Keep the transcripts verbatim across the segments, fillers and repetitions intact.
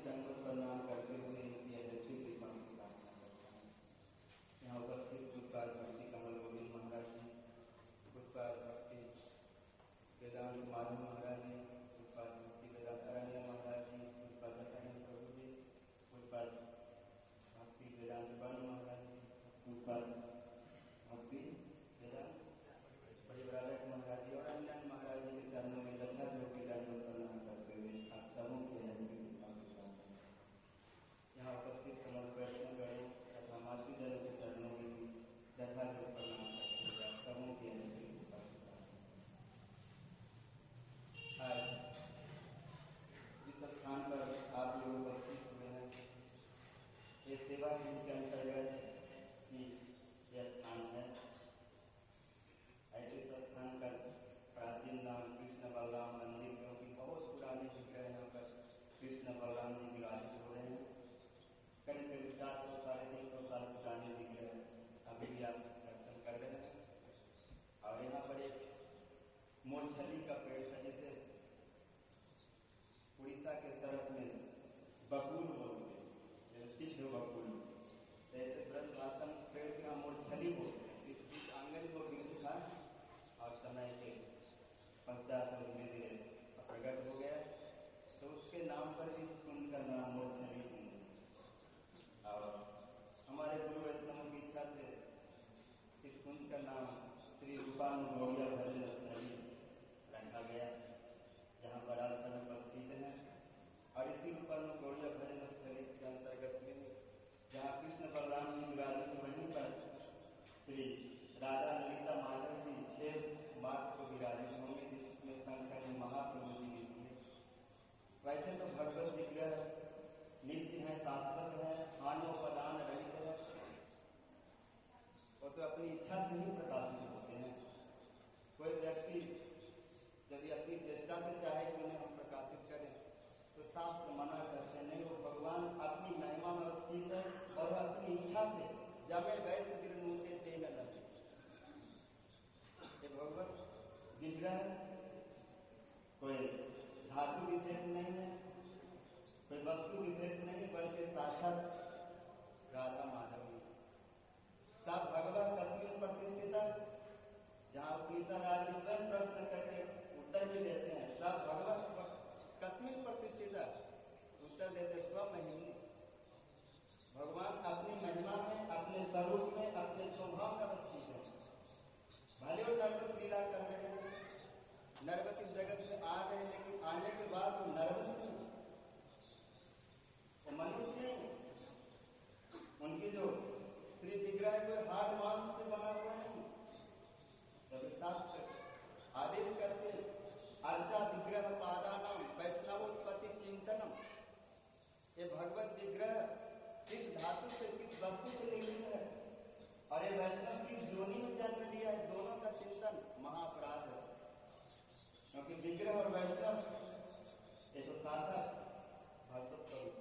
दंडवत प्रणाम करते हुए इनकी अध्यक्षीय कृपा की प्रार्थना करता हूँ। यहाँ उपस्थित पूज्यपाद भक्ति कमल गोविंद महाराज जी, पूज्यपाद भक्ति वेदांत माधव महाराज जी, पूज्यपाद भक्ति वेदांतारण्य महाराज जी, पूज्यपाद दत्तानंद प्रभु जी, पूज्यपाद भक्ति वेदांत बन महाराज जी, पूज्यपाद भक्ति वेदांत परिव्राजक महाराज जी और अन्य महाराज जी के चरणों में लज्जा जो की दंडवत प्रणाम करते हुए आप सबों के अध्यक्षीय कृपा की प्रार्थना। यहाँ उपस्थित समस्त वैष्णवगणों तथा मातृजन के चरणों में भी यथा जो प्रणाम करते हुए आप सबों की अध्यक्षीय कृपा की प्रार्थना। आज जिस स्थान पर आप लोग उपस्थित हुए हैं, ये सेवा के अंतर्गत ही यह स्थान है। ऐसे स्थान का प्राचीन नाम कृष्ण बलराम मंदिर, क्योंकि बहुत पुराने विग्रह यहाँ पर कृष्ण बलराम जी विराजित हो रहे हैं। करीब करीब चार सौ साढ़े तीन सौ साल पुराने विग्रह अभी भी आप दर्शन कर रहे हैं। और यहाँ पर एक मोरछली का पेड़ है, जैसे उड़ीसा के तरफ में बकुल बोलते हैं, सिद्ध बकुल, जैसे ब्रजभाषा में पेड़ के यहाँ मोरछली बोलते हैं। इस बीच आंगन को वृक्ष था और समय के पश्चात धीरे धीरे प्रकट हो गया, तो उसके नाम पर इस कुंड का नाम मोरछली कुंड। और हमारे गुरु वैष्णव की इच्छा से इस कुंड का नाम श्री रूपानुगौड़िया भजन स्थली रखा गया, जहाँ पर आज समय उपस्थित है। और इसी रूपानुगौड़िया भजन स्थली के अंतर्गत में जहाँ कृष्ण बलराम जी विराजित, वहीं पर श्री राधा ललिता माधव जी छह मार्च को विराजित होंगे, जिसमें संख्या में महाप्रभु जी भी होंगे। वैसे तो भगवत विग्रह नित्य है, शाश्वत है, हानोपदान रहित है, वो तो अपनी इच्छा से ही प्रकाशित होते हैं। कोई व्यक्ति यदि अपनी चेष्टा से चाहे कि उन्हें हम प्रकाशित करें, तो शास्त्र मना करते नहीं। वो भगवान अपनी महिमा में स्थित है और अपनी इच्छा से जमे वैसे विरनूते तेन लगे। ये भगवत विग्रह कोई धातु विशेष नहीं है, कोई वस्तु विशेष नहीं, बल्कि साक्षात राधा माधव जी सब भगवत कस्मिन प्रतिष्ठिता। जहाँ उपनिषद आदि स्वयं प्रश्न करके उत्तर भी देते हैं, सब भगवत कस्मिन प्रतिष्ठिता, उत्तर देते स्वमहिमा। भगवान अपनी महिमा में, अपने स्वरूप में, अपने स्वभाव में अवस्थित है। भले वो नर्वत लीला कर रहे हैं, नर्वत इस जगत में आ रहे हैं, लेकिन आने के बाद वो नर्वत नहीं, वो मनुष्य नहीं। उनकी जो श्री विग्रह कोई हार्ड मांस से बना हुआ नहीं। तो शास्त्र आदेश करते अर्चा विग्रह पादानाम वैष्णवोत्पत्ति चिंतनम। ये भगवत विग्रह किस धातु से, किस वस्तु से निर्मित है और ये वैष्णव किस योनि में जन्म लिया है, दोनों का चिंतन महाअपराध है। क्योंकि विग्रह और वैष्णव ये तो सार्थक भगवत स्वरूप,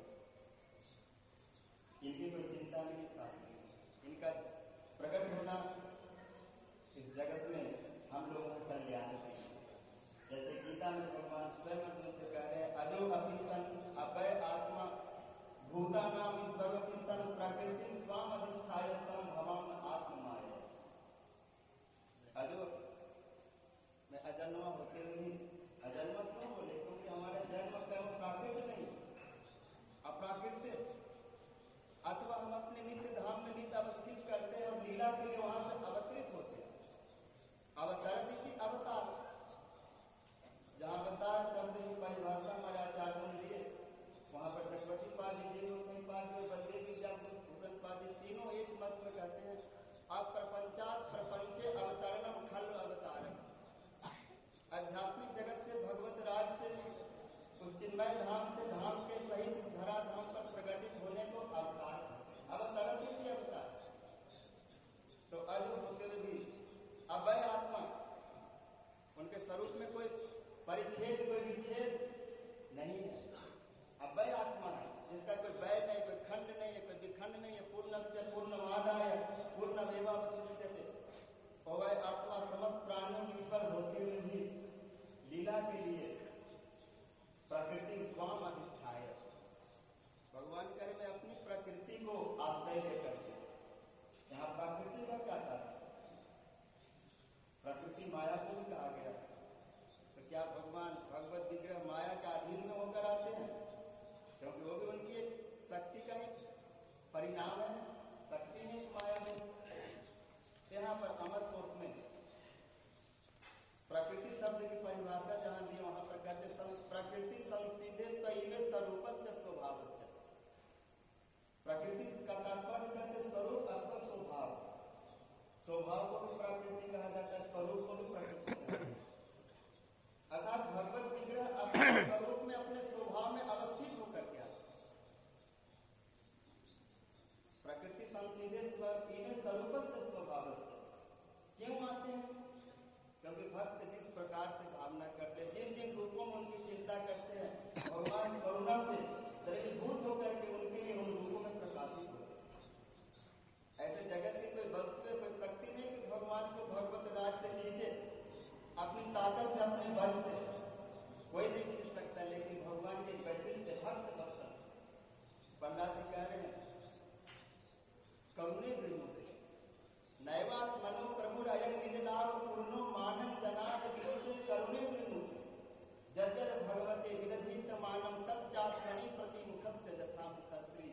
इनकी कोई चिंता नहीं, साथ नहीं। इनका प्रकट होना इस जगत में हम लोगों का कल्याण है। जैसे गीता में भगवान स्वयं अर्जुन से कह रहे हैं, अजो अपि सन अभय आत्मा भूतानाम ईश्वरोति सन प्रकृति स्वाम अधिष्ठाय सम भवम आत्ममाया। अजो मैं अजन्मा होते हुए अजन्मा क्यों बोले? क्योंकि हमारा जन्म कर्म प्राकृत नहीं, अप्राकृत। अथवा हम अपने नित्य धाम में नित्य अवस्थित करते हैं और लीला के लिए वहां से अवतरित होते हैं। अवतरती की अवतार, जहां अवतार शब्द की परिभाषा हमारे आचार्यों ने दिए, वहां पर चक्रवर्ती पाद जी, पाद बलदेव भूषण पाद तीनों एक मत में कहते हैं, अप्रपंचात प्रपंचे अवतरणम खल अवतारम। आध्यात्मिक जगत से, भगवत राज से, उस चिन्मय धाम से, धाम के सहित धरा धाम पर प्रकटित होने को अवतार, अवतरण ही अवतार। तो अज होते हुए भी अभय आत्मा, उनके स्वरूप में कोई परिच्छेद, कोई विच्छेद नहीं है। अभय आत्मा है, जिसका कोई वय नहीं, कोई खंड नहीं है, कोई विखंड नहीं है। पूर्णस्य पूर्णमादाय पूर्णमेवावशिष्यते। वह आत्मा समस्त प्राणियों की ईश्वर होते हुए भी लीला के लिए प्रकृति स्वाम अधिष्ठाय, परिणाम है शक्ति में माया में। यहाँ पर अमर कोश में प्रकृति शब्द की परिभाषा जहां दी वहां पर कहते प्रकृति संसीधे तैवे स्वरूपस्य स्वभावस्य। प्रकृति का तात्पर्य कहते स्वरूप अथवा स्वभाव। स्वभाव को भी प्रकृति कहा जाता है, स्वरूप को भी प्रकृति। अर्थात भगवत विग्रह अपने स्वरूप में अपने स्वभाव में अवस्थित होकर के आता। प्रकृति संसीधे तैवे स्वरूपस्य स्वभावस्य। क्यों आते हैं? क्योंकि भक्त जिस प्रकार से भावना करते हैं, जिन जिन रूपों में उनकी चिंता करते हैं, भगवान करुणा से द्रवीभूत होकर के उनके उन रूपों में प्रकाशित होते हैं। ऐसे जगत की कोई वस्तु है, कोई शक्ति नहीं कि भगवान को भगवत राज से नीचे अपनी ताकत से, अपने बल से कोई नहीं खींच सकता। लेकिन भगवान के वैशिष्ट भक्त बख्शन पंडित जी कह रहे हैं करुणे विमुक्त नैवात मनो प्रभु अयं निजनाव पूर्णो मानव जनाद विशेष करुणे विमुक्त जर्जर भगवते विदधित मानव तच्चात्मनि प्रतिमुखस्य यथा मुखश्री।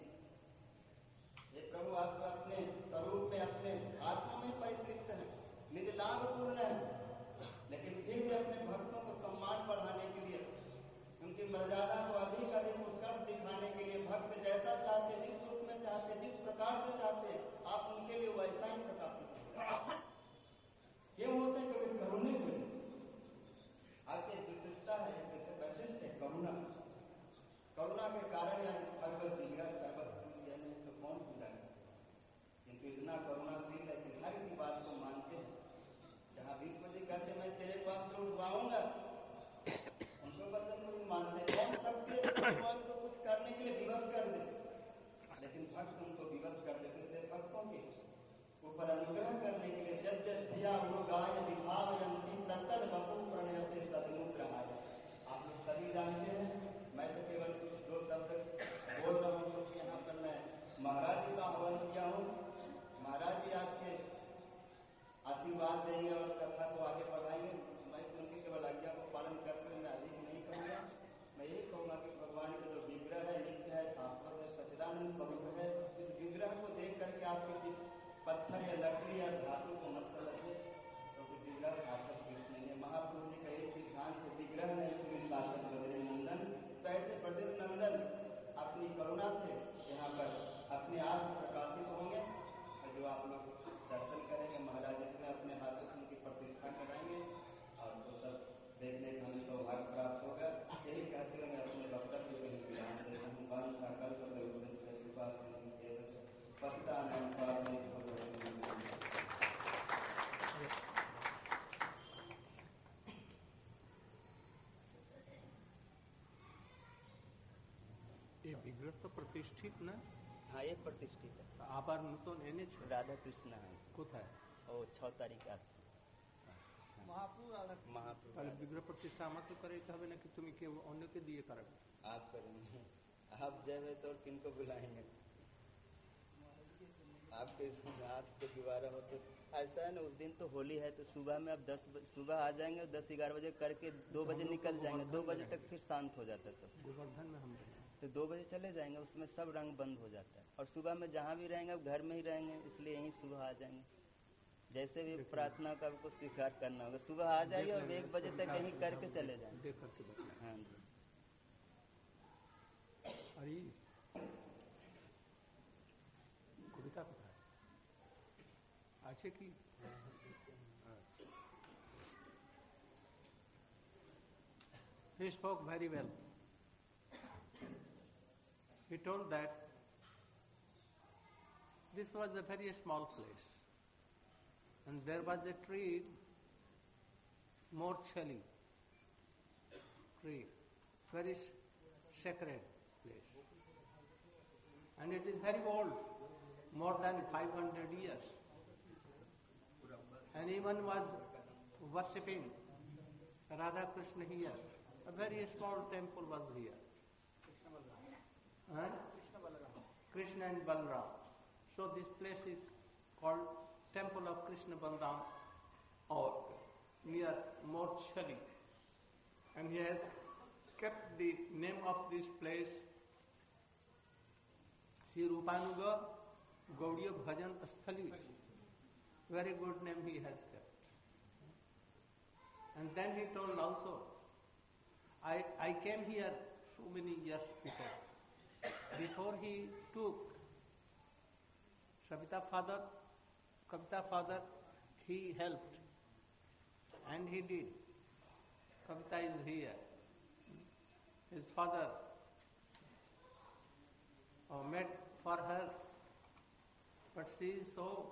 ये प्रभु आप तो अपने स्वरूप में अपने आत्मा में परितृप्त है, निज लाभ पूर्ण है, लेकिन फिर भी अपने भक्तों को सम्मान बढ़ाने के लिए, उनकी मर्यादा को अधिक अधिक उत्कर्ष दिखाने के लिए भक्त जैसा चाहते, जिस रूप में चाहते, जिस प्रकार से चाहते, आप उनके लिए वैसा ही प्रकाशित होते। क्यों होते हैं? क्योंकि करुणे में आपकी विशिष्टता है, जैसे वैशिष्ट है करुणा। करुणा के कारण यदि भगवत विग्रह सर्वत्र तो कौन पूजा है? किंतु इतना करुणाशील है कि हर की बात को मानते हैं। जहाँ बीस बजे कहते मैं तेरे पास तो उठवाऊंगा, उनको वचन को भी मानते। कौन सकते भगवान को कुछ करने के लिए विवश कर दे, लेकिन भक्त उनको विवश कर देते। इसलिए भक्तों के ऊपर अनुग्रह करने के लिए जब जब धिया वो गाय विभावयंती तत्तद बपू प्रणय से सदमुद्र आए। आप लोग सभी जानते हैं, मैं तो केवल कुछ दो शब्द बोल रहा हूँ क्योंकि यहाँ पर मैं महाराज जी का आह्वान किया हूँ। महाराज जी आज के आशीर्वाद देंगे और कथा को आगे बढ़ाएंगे। मैं उनकी केवल आज्ञा को पालन करते हुए मैं अधिक नहीं कहूँगा। मैं यही कहूँगा कि भगवान का जो विग्रह है नित्य है, शाश्वत है, सच्चिदानंद स्वरूप है। इस विग्रह को देख करके आप किसी पत्थर या लकड़ी या धातु को मत समझिए, क्योंकि विग्रह साक्षात कृष्ण है। महाप्रभु जी का यही सिद्धांत है, विग्रह नहीं तुम्हें साक्षात ब्रजेश नंदन। तो ऐसे ब्रजेश नंदन अपनी करुणा से यहाँ पर अपने आप प्रकाशित होंगे, जो आप लोग दर्शन करेंगे। महाराज इसमें अपने हाथों से उनकी प्रतिष्ठा कराएंगे और वो सब देखने का हमें सौभाग्य प्राप्त होगा। यही कहते हुए मैं अपने वक्तव्य को ही विराम देता हूँ। એ વિગ્રહ તો પ્રતિષ્ઠિત ને? हाँ ये प्रतिष्ठित है। આભાર નતો એને છે राधा कृष्ण है કોથાય ओ छह तारीख आस महाप्रभु राधा महाप्रभु અને વિગ્રહ પ્રતિષ્ઠા આમાં તો કરે કે હવે ને કે તમે કે અન્ય કે દીએ કરાવે आप करेंगे। आप जय तो किनको बुलाएंगे? आपके हाथ से दोबारा हो तो ऐसा है ना। उस दिन तो होली है तो सुबह में अब दस सुबह आ जाएंगे, दस ग्यारह बजे करके दो बजे निकल जाएंगे। दो बजे तक फिर शांत हो जाता है सब। गोवर्धन में हम रहेंगे तो दो बजे चले जाएंगे, उसमें सब रंग बंद हो जाता है। और सुबह में जहाँ भी रहेंगे अब घर में ही रहेंगे, इसलिए यहीं सुबह आ जाएंगे। जैसे भी प्रार्थना का आपको स्वीकार करना होगा, सुबह आ जाइए और एक बजे तक यहीं करके चले जाएंगे। देख करके बताएं। हाँ जी। अरे कविता कथा है अच्छे की He spoke very well. He told that this was a very small place and there was a tree, Morchali tree, very sacred place. And it is very old, more than five hundred years. And even was worshipping Radha Krishna here. A very small temple was here. Huh? Krishna and Balram. So this place is called Temple of Krishna Balram or near Morchali. And he has kept the name of this place Sri Rupanuga Gaudiya Bhajan Sthali. Very good name he has kept. And then he told also, I, I came here so many years before. Before he took Savita father, Kavita father, he helped. And he did. Kavita is here. His father uh, made for her, but she is so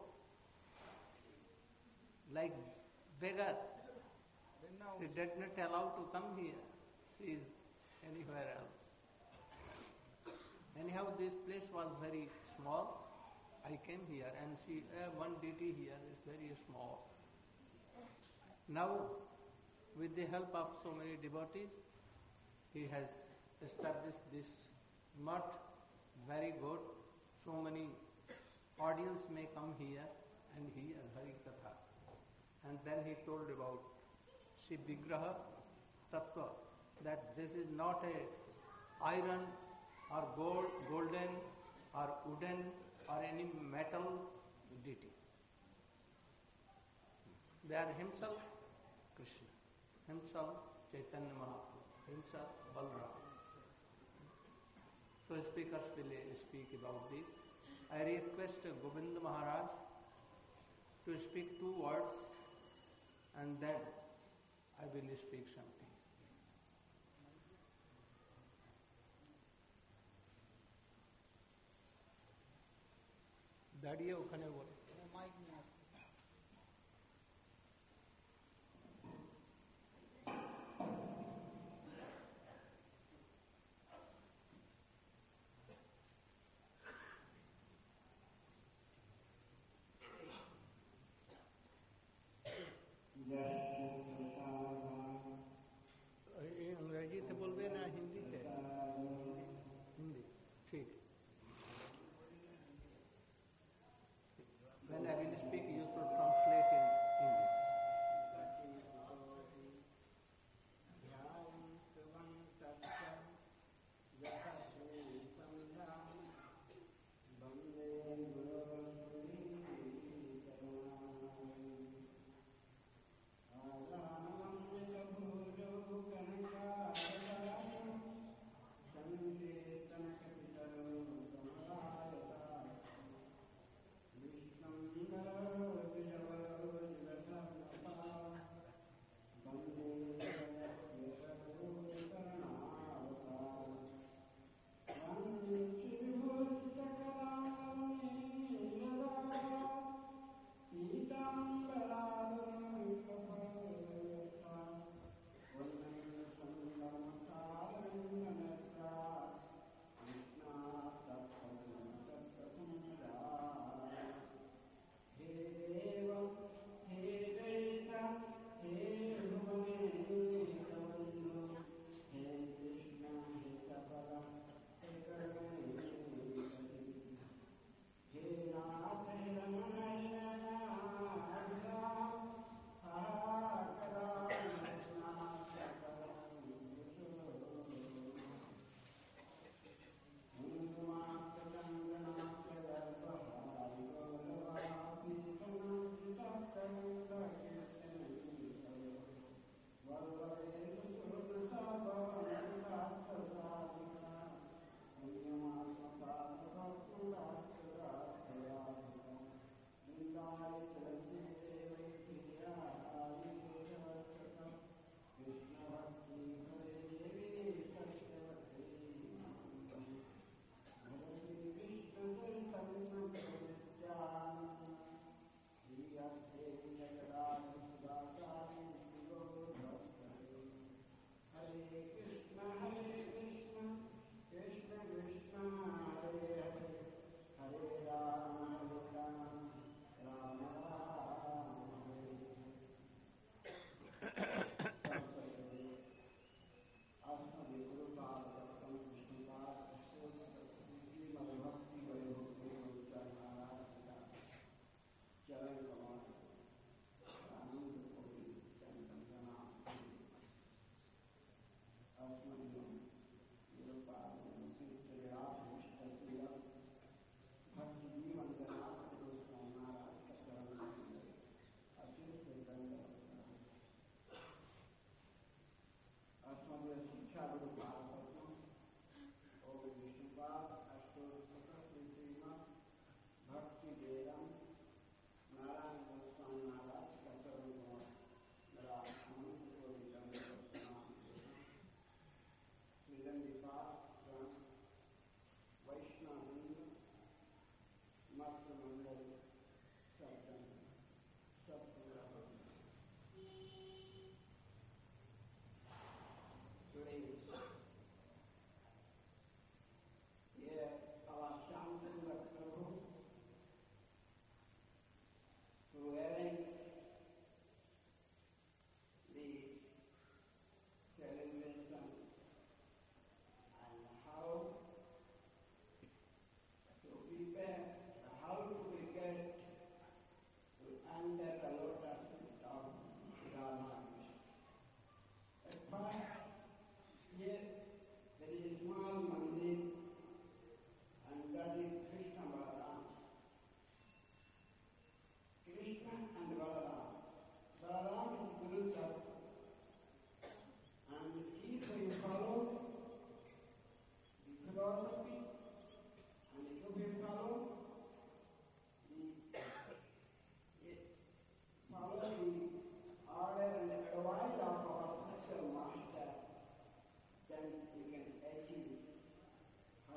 like beggar. She did not allow to come here. She is anywhere else. Anyhow, this place was very small. I came here and see uh, one deity here is very small. Now, with the help of so many devotees, he has established this mutt, very good. So many audience may come here and hear Hari Katha. And then he told about Shiv Vigraha Tattva, that this is not a iron or gold, golden or wooden or any metal deity. They are himself Krishna, himself Chaitanya Mahaprabhu, himself Balram. So speakers will speak about this. I request Govinda Maharaj to speak two words and then I will speak something. দাঁড়িয়ে ওখানে বলে mic নিয়ে আসছে। अंग्रेजी बोलबे ना हिंदी ते हिंदी ठीक।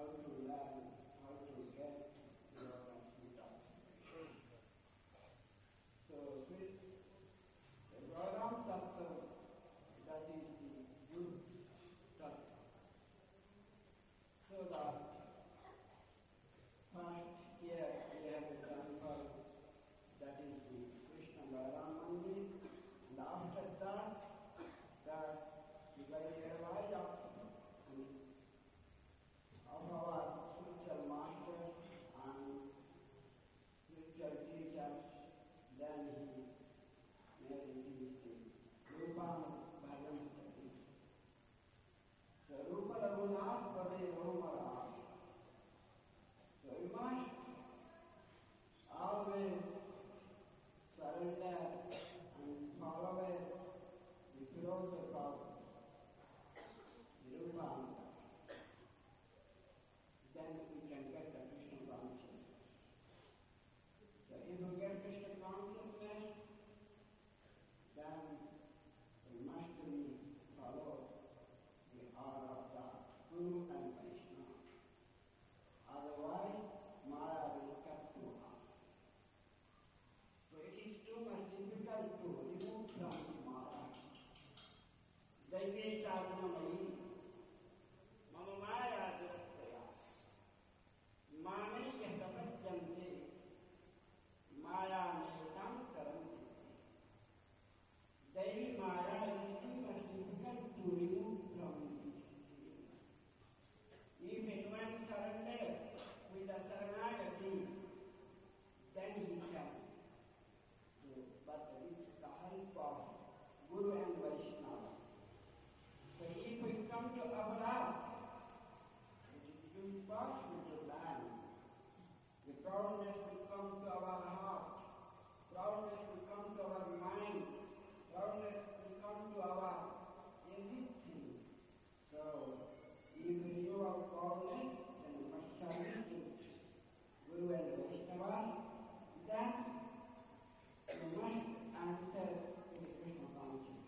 how to learn, how to get your computer. So with the Garam Tattva, that is the good Tattva. So that first year we have a temple, that is the Krishna Balaram Mandir, and after that, that the very advice of of our spiritual masters and spiritual teachers, then he made it the Rupa Bhajan Study. So Rupa Raghunath Pade Romara. So we must always surrender and follow the philosophy of the Rupa. Then we can get the Krishna consciousness. So if we get Krishna consciousness, then we must follow the order of the Guru and Vaishnava. Otherwise, Mara will come to us. So it is too much difficult to remove from Mara. Daivye sadhana mai, mama maya durastaya. Mane yahtapajyante, maya netam karanti. Daivi maya is too much difficult to remove from this. If anyone surrenders with a saranagati, then he can do, but with the help of Guru and Vaishnava. So if we come to Abhara, it is impossible to learn. The proudness will come to our heart, proudness will come to our mind, proudness will come to our everything. So if we know our proudness, then we must submit to Guru and Vaishnava, then we must answer to the Krishna consciousness.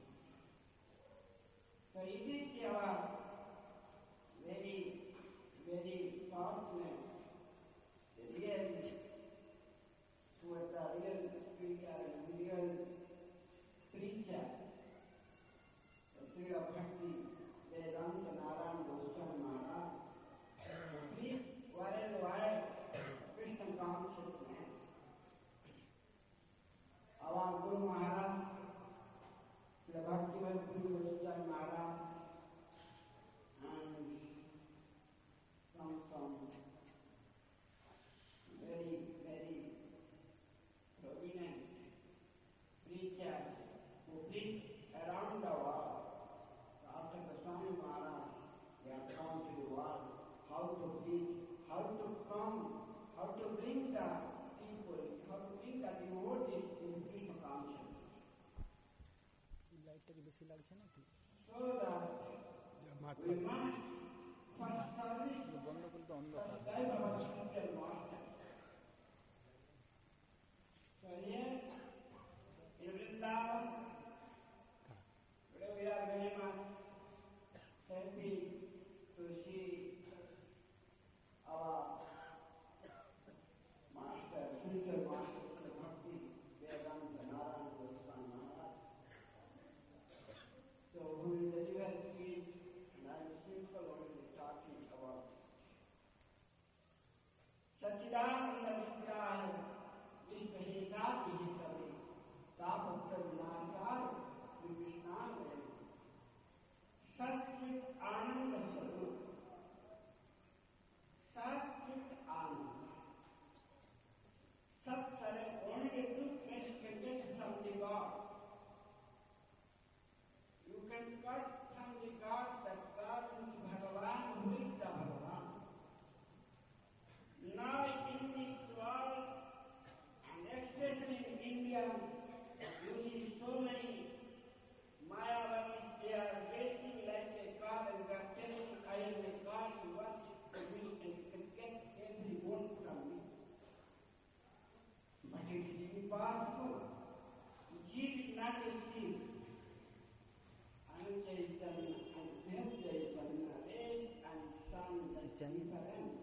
So it is our very, very fortunate, the real, who was the real speaker and real preacher, the Srila Bhakti, Vedanta Narayan Goswami Maharaj. Please, worldwide, Krishna consciousness. Our Guru Maharaj, Srila Bhaktivedanta Goswami Maharaj, and some, some very, very prominent preachers who preach around the world. After the Swami Maharaj, they have come to the world, how to preach, how to come, how to bring the people, how to bring the devotees in Krishna consciousness. So that we must first service, first guide our spiritual master. So here, in Vrindavan, we are very much happy to see our master, spiritual master, Bhakti Vedanta Narayan Goswami Maharaj. So who will deliver speech, and I am simple only talking about Satchidananda Vigraha Vishvahesati Hisavi Tapatra Vinasar Vishnavam Satchit Ananda Sarup Satchit Ananda Sat Sare only truth can get from the God. You can cut from the God that God is Bhagavan, who is the Bhagavan. Now in this world, and especially in India, you see so many Mayavamis, they are racing like a car and they are telling I am a God who wants to me and you can get every one from me. But it is impossible. Jeev is not a seed. Anand Chaitanya and Dev Chaitanya, rain and sun, that's different.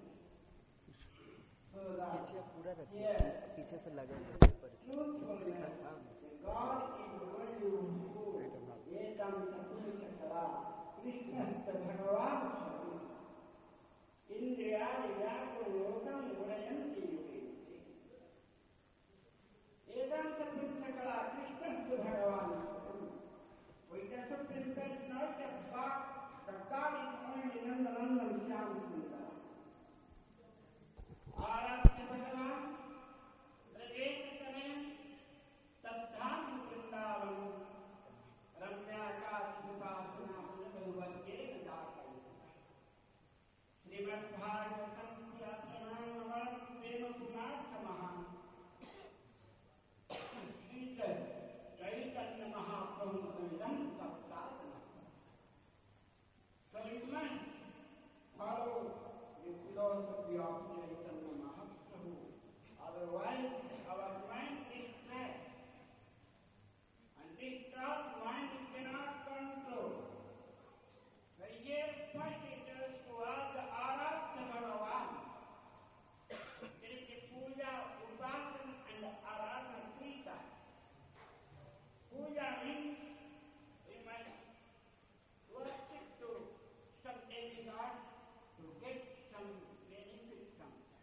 पीछे पूरा रखिए, here पीछे से लगे हुए paper truthfulness, that God is only who Vedam Sapurishakala, Krishna Bhagavan Swami. Indriyani Yaku Yogam Gunayanti Yogi. Vedam Sapurishakala, Krishna Bhagavan Swami. We can supplement not that God, that God is only Nandanandam Shyam Sundar. Aradhya Bhagavan, Rajeshatane, Tatham Vrindavan, Ramyaka Sivasana Bhagavate Datam. Srimad Bhagavatam Puratanam Prema Punartha Maha. Srita Chaitanya Mahaprabhu Vidam Saptatana. So we must follow the philosophy of Chaitanya Mahaprabhu. Otherwise, our mind is trapped. And this trapped mind cannot control. So here, first it is towards the Aradhya Bhagavan. There is a puja, upasana and aradhana krita. Puja means we must worship to some demigod to get some benefit from that.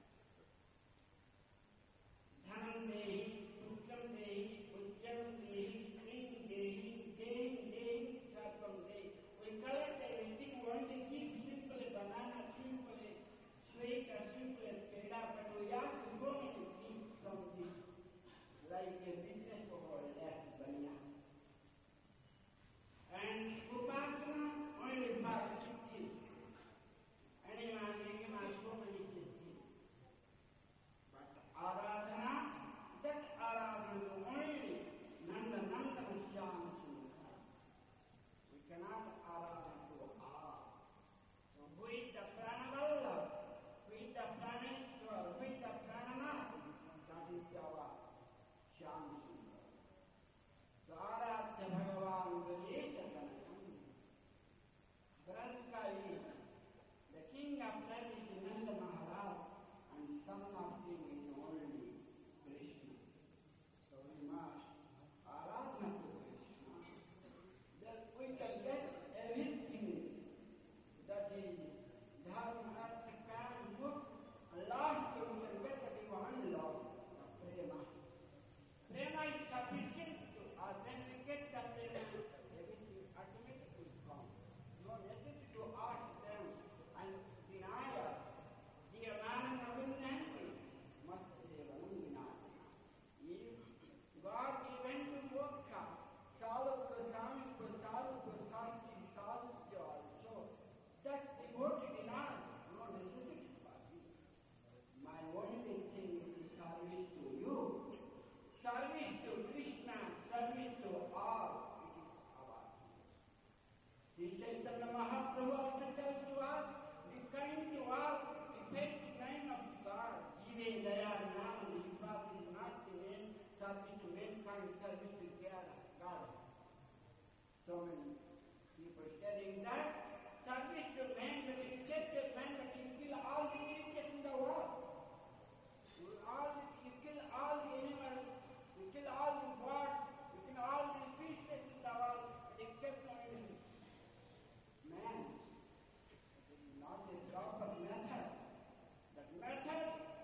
Dhanam dehi, putyam dehi, putyam dehi, string dehi, dehi dehi, sarvam dehi. We collect everything, we want to keep simple banana, simple sweet, or simple peda, but we have to go many things from this, like a business over less banya. And upasana only for six. Anyone, anyone, so many things. But aradhana, that aradhana is only Nanda Nanda Shyam Sundar. We cannot aradhana to Allah. So who is the Pranavalla? Who is the Praneshwar? Who is the Prananath? That is our Shyam Sundar. So Aradhya Bhagavan Vajeshatanayam. Branska is the king of that is Nanda Maharaj, and son of him is only Krishna. So we must aradhana to Krishna. That we can get everything that is dharma, artha, kama, mukha. And last we can get the divine love, the prema. Prema is sufficient to us. When we get the prema, everything automatically comes. No necessity to ask them and deny us. Dear man, Ravinanti, must be Ravinanti. If God even to Mokha, Salukha, Samikha, Salukha, Santi, Salukha also, that devotee denies no necessity for you. My only thing is to service to you. Service to Krishna, service to all, it is our thing. Sri Chaitanya Mahaprabhu also tells to us, be kind to all, effect the kind of God. Jive Daya Nam, Vishwas is not to men, service to mankind, service to God. So many people studying that, service to man, but it gets a man that will kill all the creatures in the world. You all, you kill all the animals, you kill all the birds, you kill all the fishes in the world, except only man. This is not a proper method. That method,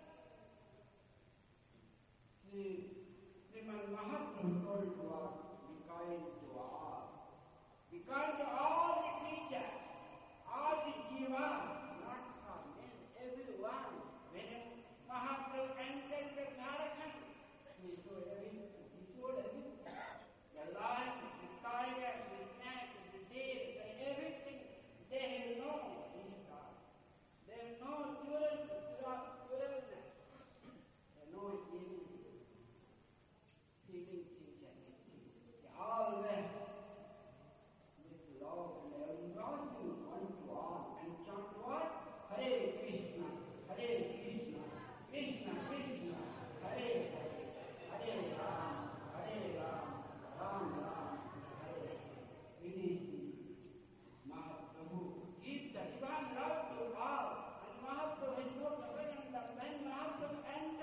Sri Srimad Mahaprabhu told to us, be kind to all. Be kind to all the creatures, all the jivas, not for men, everyone. When Mahaprabhu entered the Jharkhand, he told everything. He told everything. The lion, the tiger, the snake, the deer, the everything, they have no God. They have no dualness. They know healing, healing things and everything. They always with love and everlasting one to all and chant what? Hare Krishna, Hare Krishna, Krishna Krishna, Hare Hare, Hare Ram, Hare Ram, Ram Ram, Hare Hare. It is the Mahaprabhu. Give the divine love to all. And Mahaprabhu has no government that when Mahaprabhu enters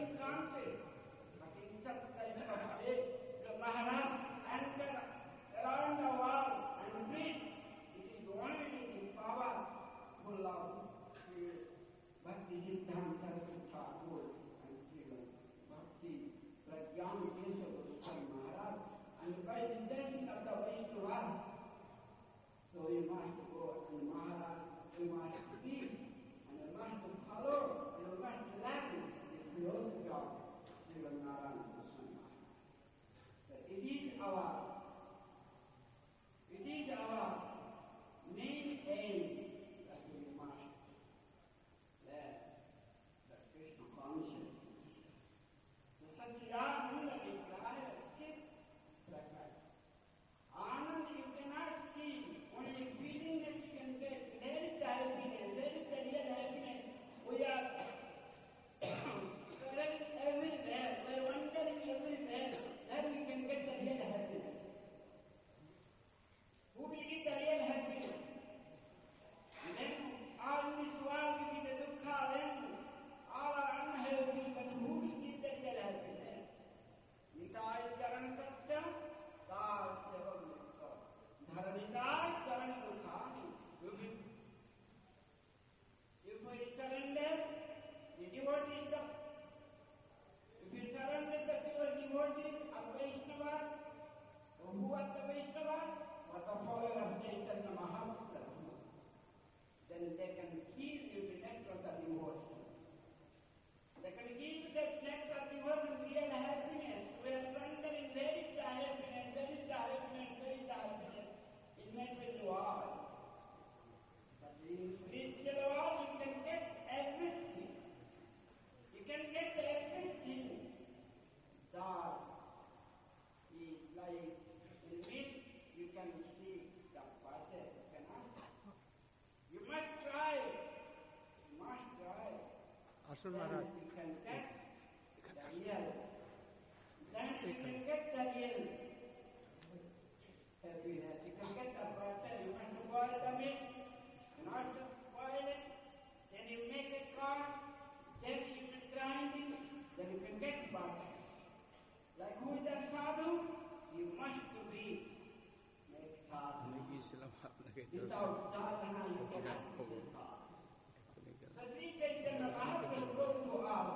even counted. But in such type of way, the Maharaj entered around the world and preached. It is only the powerful of Bhakti Siddhanta Saraswati Thakur and Sri Bhakti Pragyam Kesha Goswami Maharaj, and by the blessing of the Vaishnava, so we must go and Maharaj, we must speak, and we must follow, and we must learn the philosophy of Sri Narayana Goswami Maharaj. So it is our, it is our main aim that we must learn the Krishna consciousness. So Satchidananda Vigrahaya Chit Prakat. Anand you cannot see, only feeling that you can get. There is the happiness, there is the real happiness. We are current everywhere, we are wandering everywhere. Then we can get the real happiness. Who will get the real happiness? And then all this world which is the dukkha, then all are unhappy, but who will get the real happiness? Nitai charan satyam, das evam mukta. Dharanitai charan dukkani. If we surrender, the devotee is the, if we surrender the pure devotee of Vaishnava, so who are the Vaishnava? What the follower of Chaitanya Mahaprabhu. Then they can give you the nectar of the devotion. They can give you the nectar of devotion, real happiness. We are wondering where is the happiness, where is the happiness, where is the happiness. It may be the world. But in spiritual world, you can get everything. You can get everything. That is like in milk, you can see the butter. You cannot. You must try. You must try. Asul Then Maharaj. you can get the real. Then you can get the real happiness. You can get the butter. You must boil the milk. You must boil it. Then you make it corn. Then you can grind it. Then you can get butter. Like who is the sadhu? You must be make sadhu. Without sadhana, you cannot be sadhu. So Sri Chaitanya Mahaprabhu goes to us.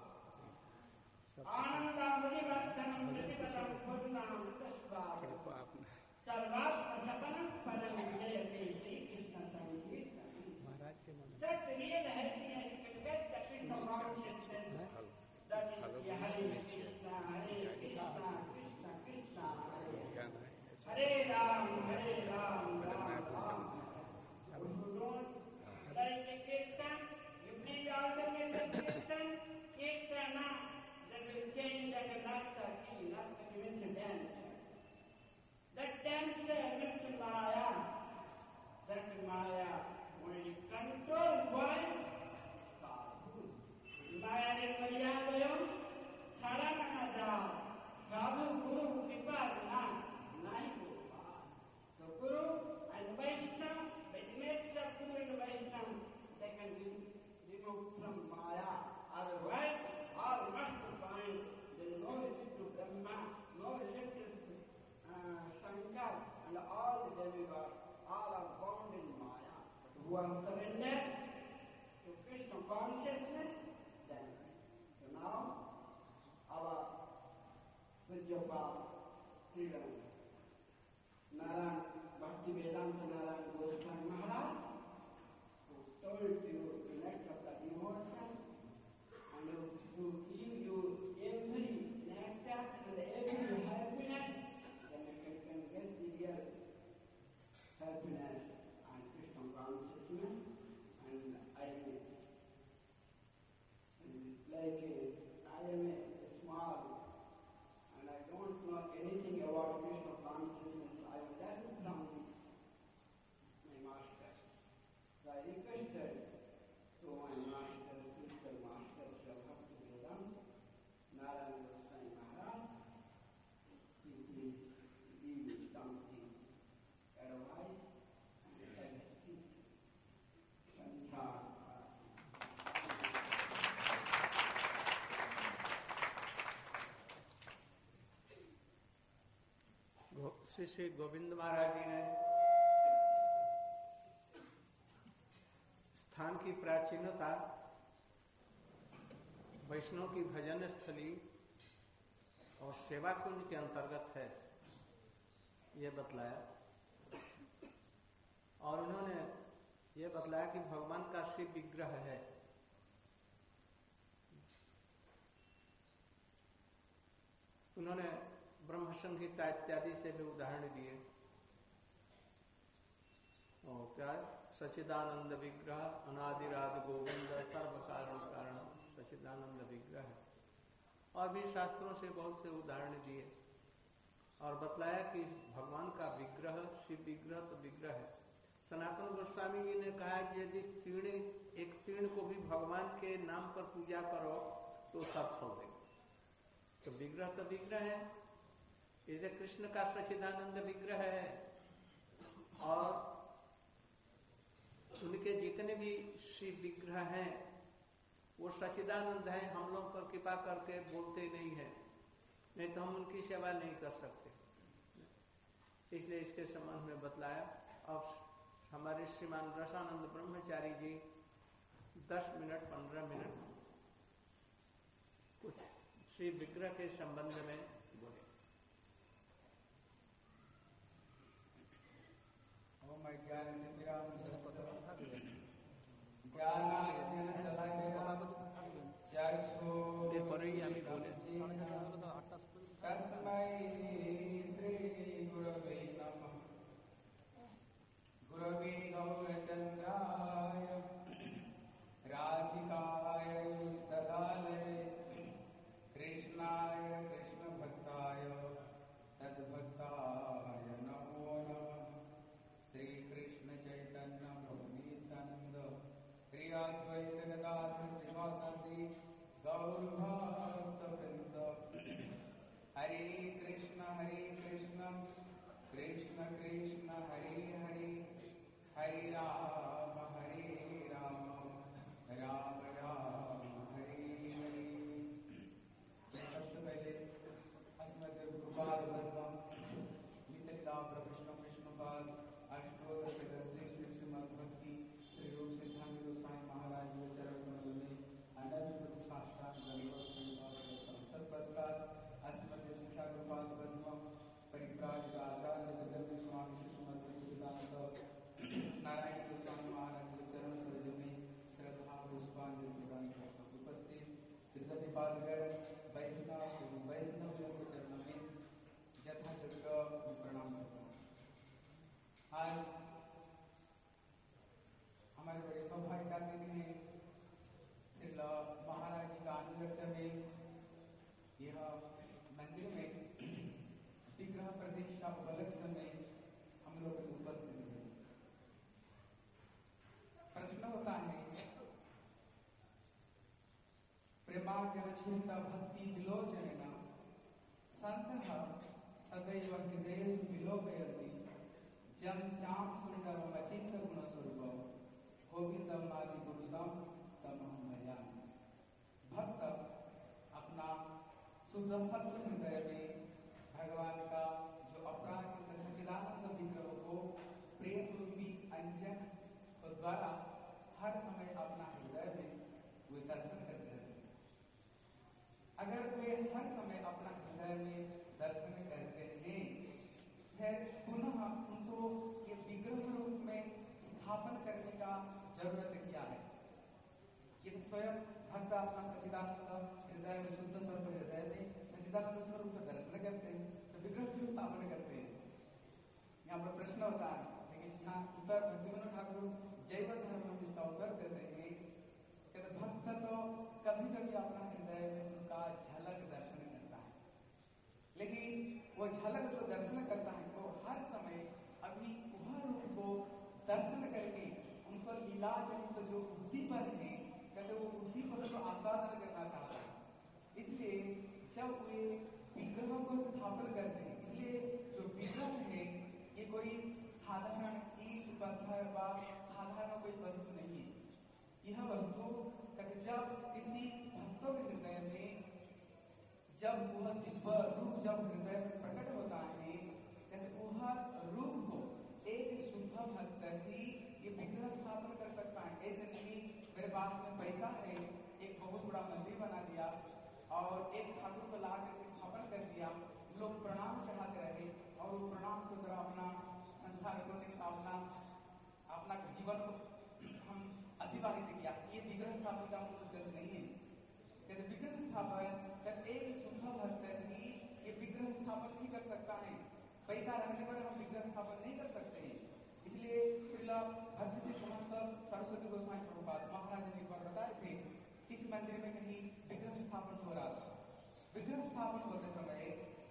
Anandamani Vardhanam Jatipatam Purnam Tasvaram Sarvasva Sapanam Param Jayate Sri Krishna Sankirtan. That real happiness you can get the Krishna consciousness. That is the Hare Krishna, Hare Krishna, Krishna Krishna, Hare Hare Ram, Hare Ram, Ram Ram. If you don't like a kirtan, you please alternate the kirtan, kirtana, that will change like a nartaki, nartaki means a dancer. That dancer means Maya. That Maya, when you control one, sadhu. Maya ne kariya gayam, saranana ja, sadhu guru kripa na, nahi gopal. So Guru and Vaishnava, by the nature of Guru and Vaishnava, they can be removed from Maya. Otherwise, all must find there is no limit to Brahma, no limit to uh, Shankar, and all the demigods, all are bound in Maya. But who are surrendered to Krishna consciousness, then. So now, our Pujyapal, Sri Narayan, Bhakti Vedanta Narayan Goswami Maharaj, who told you the nectar of the devotion, and who give you every nectar and every happiness, then you can get the real happiness and Krishna consciousness. And I, and like uh, I am a small, and I don't know anything about Krishna consciousness. I learned from this, my master. So I requested to my master, spiritual master, Sri Bhakti Vedanta, Narayan Goswami Maharaj, he please give me something advice and help. Sanchar. Shri Shri Govind Maharaj ji ने स्थान की प्राचीनता, वैष्णव की भजन स्थली और सेवा कुंज के अंतर्गत है, यह बतलाया। और उन्होंने यह बतलाया कि भगवान का शिव विग्रह है। उन्होंने ब्रह्म संहिता इत्यादि से भी उदाहरण दिए। और क्या है? सच्चिदानंद विग्रह अनादिराद गोविंद सर्व कारण कारण सच्चिदानंद विग्रह है। और भी शास्त्रों से बहुत से उदाहरण दिए और बतलाया कि भगवान का विग्रह, शिव विग्रह तो विग्रह है। सनातन गोस्वामी जी ने कहा कि यदि तीर्ण, एक तीर्ण को भी भगवान के नाम पर पूजा करो तो सब सो देगा। तो विग्रह तो विग्रह है, ये कृष्ण का सच्चिदानंद विग्रह है। और उनके जितने भी शिव विग्रह हैं वो सच्चिदानंद है। हम लोग पर कृपा करके बोलते नहीं है, नहीं तो हम उनकी सेवा नहीं कर सकते। इसलिए इसके संबंध में बतलाया। अब हमारे श्रीमान रसानंद ब्रह्मचारी जी दस मिनट पंद्रह मिनट कुछ श्री विग्रह के संबंध में बोले। गुरवे गौरचंद्राय राधिकाय स्तदालये कृष्णाय कृष्ण भक्ताय तद्भक्ताय नमो नमः। श्री कृष्ण चैतन्य प्रभु नित्यानंद श्री अद्वैत गदाधर श्रीवासादि गौर भक्त वृंद। हरे कृष्ण हरे कृष्ण कृष्ण कृष्ण हरे हरे हरे राम हरे राम राम राम हरे हरे। सबसे पहले अस्मद गुरुपाद भगवान मित्रता कृष्ण कृष्णपाद अष्टोदश श्री श्री श्रीमद् भक्ति श्री रूप सिद्धांत गोस्वामी महाराज के चरण कमल में अनंत साष्टांग दंडवत तत्पश्चात अस्मद शिक्षा गुरुपाद भगवान परिव्राजक आचार्य जगन्नाथ स्वामी श्रीमद् भक्तिवेदांत नारायण गोस्वामी महाराज के चरण सरोज में श्रद्धा पुष्पांजलि प्रदान करता हूं। उपस्थित त्रिजति पादगण वैष्णव वैष्णव के चरणों में यथाशक्ति प्रणाम करता हूँ। आज हमारे बड़े सौभाग्य का दिन है। श्री महाराज जी का अनुगत्य में यह मंदिर में विग्रह प्रतिष्ठा उपलक्ष्य में हम लोग उपस्थित हैं। प्रश्न होता है, प्रेमाग्रचिंत भक्ति विलोचनेन संतः सदैव हृदयेषु विलोकयति जं श्याम सुंदरम अचिंत्य गुणस्वरूपं गोविंदम आदि पुरुषम तमहं भजामि। भक्त अपना शुद्ध सत्व हृदय में भगवान का जो अपराजित सच्चिदानंद विग्रह को प्रेम रूपी अंजन द्वारा हर समय अपना हृदय में वे दर्शन करते रहते हैं। अगर वे हर समय अपना हृदय में दर्शन करते हैं, फिर पुनः उनको ये विग्रह रूप में स्थापन करने का जरूरत क्या है? ये स्वयं भक्त अपना सच्चिदानंद हृदय में शुद्ध सर्व हृदय में सच्चिदानंद स्वरूप का दर्शन करते हैं, तो विग्रह क्यों स्थापन करते हैं? यहाँ पर प्रश्न होता है, लेकिन यहाँ उत्तर भक्तिविनोद ठाकुर जैव धर्म में इसका उत्तर देते हैं कि भक्त तो कभी कभी अपना हृदय में उनका झलक दर्शन करता है, लेकिन वो झलक जो दर्शन करता है वो हर समय अभी वह रूप को दर्शन करके उनको लीला जनित जो उद्दीपन है, कहते वो उद्दीपन को आस्वादन करना चाहता है। इसलिए जब वे विग्रह को स्थापन करते हैं, इसलिए जो विग्रह है ये कोई साधारण ईंट पत्थर व साधारण कोई वस्तु नहीं है। यह वस्तु जब किसी भक्तों के हृदय में जब वह दिव्य रूप जब हृदय में प्रकट होता है, कहते वो स्थापन कर सकता है। ऐसे नहीं मेरे पास में पैसा है, एक बहुत बड़ा मंदिर बना दिया और एक ठाकुर को ला करके स्थापन कर दिया, लोग प्रणाम चढ़ाते रहे और वो प्रणाम के द्वारा अपना संसार को अपना अपना जीवन को हम अतिबाहित किया। ये विग्रह स्थापन का उद्देश्य नहीं है। कहते विग्रह स्थापन एक शुद्ध भक्त ही ये विग्रह स्थापन नहीं कर सकता है। पैसा रहने पर हम विग्रह स्थापन नहीं कर सकते हैं। इसलिए श्रीला भक्ति से समस्त सरस्वती गोस्वामी प्रभुपाद महाराज ने एक बार बताए थे, इस मंदिर में कहीं विग्रह स्थापन हो रहा था। विग्रह स्थापन होते समय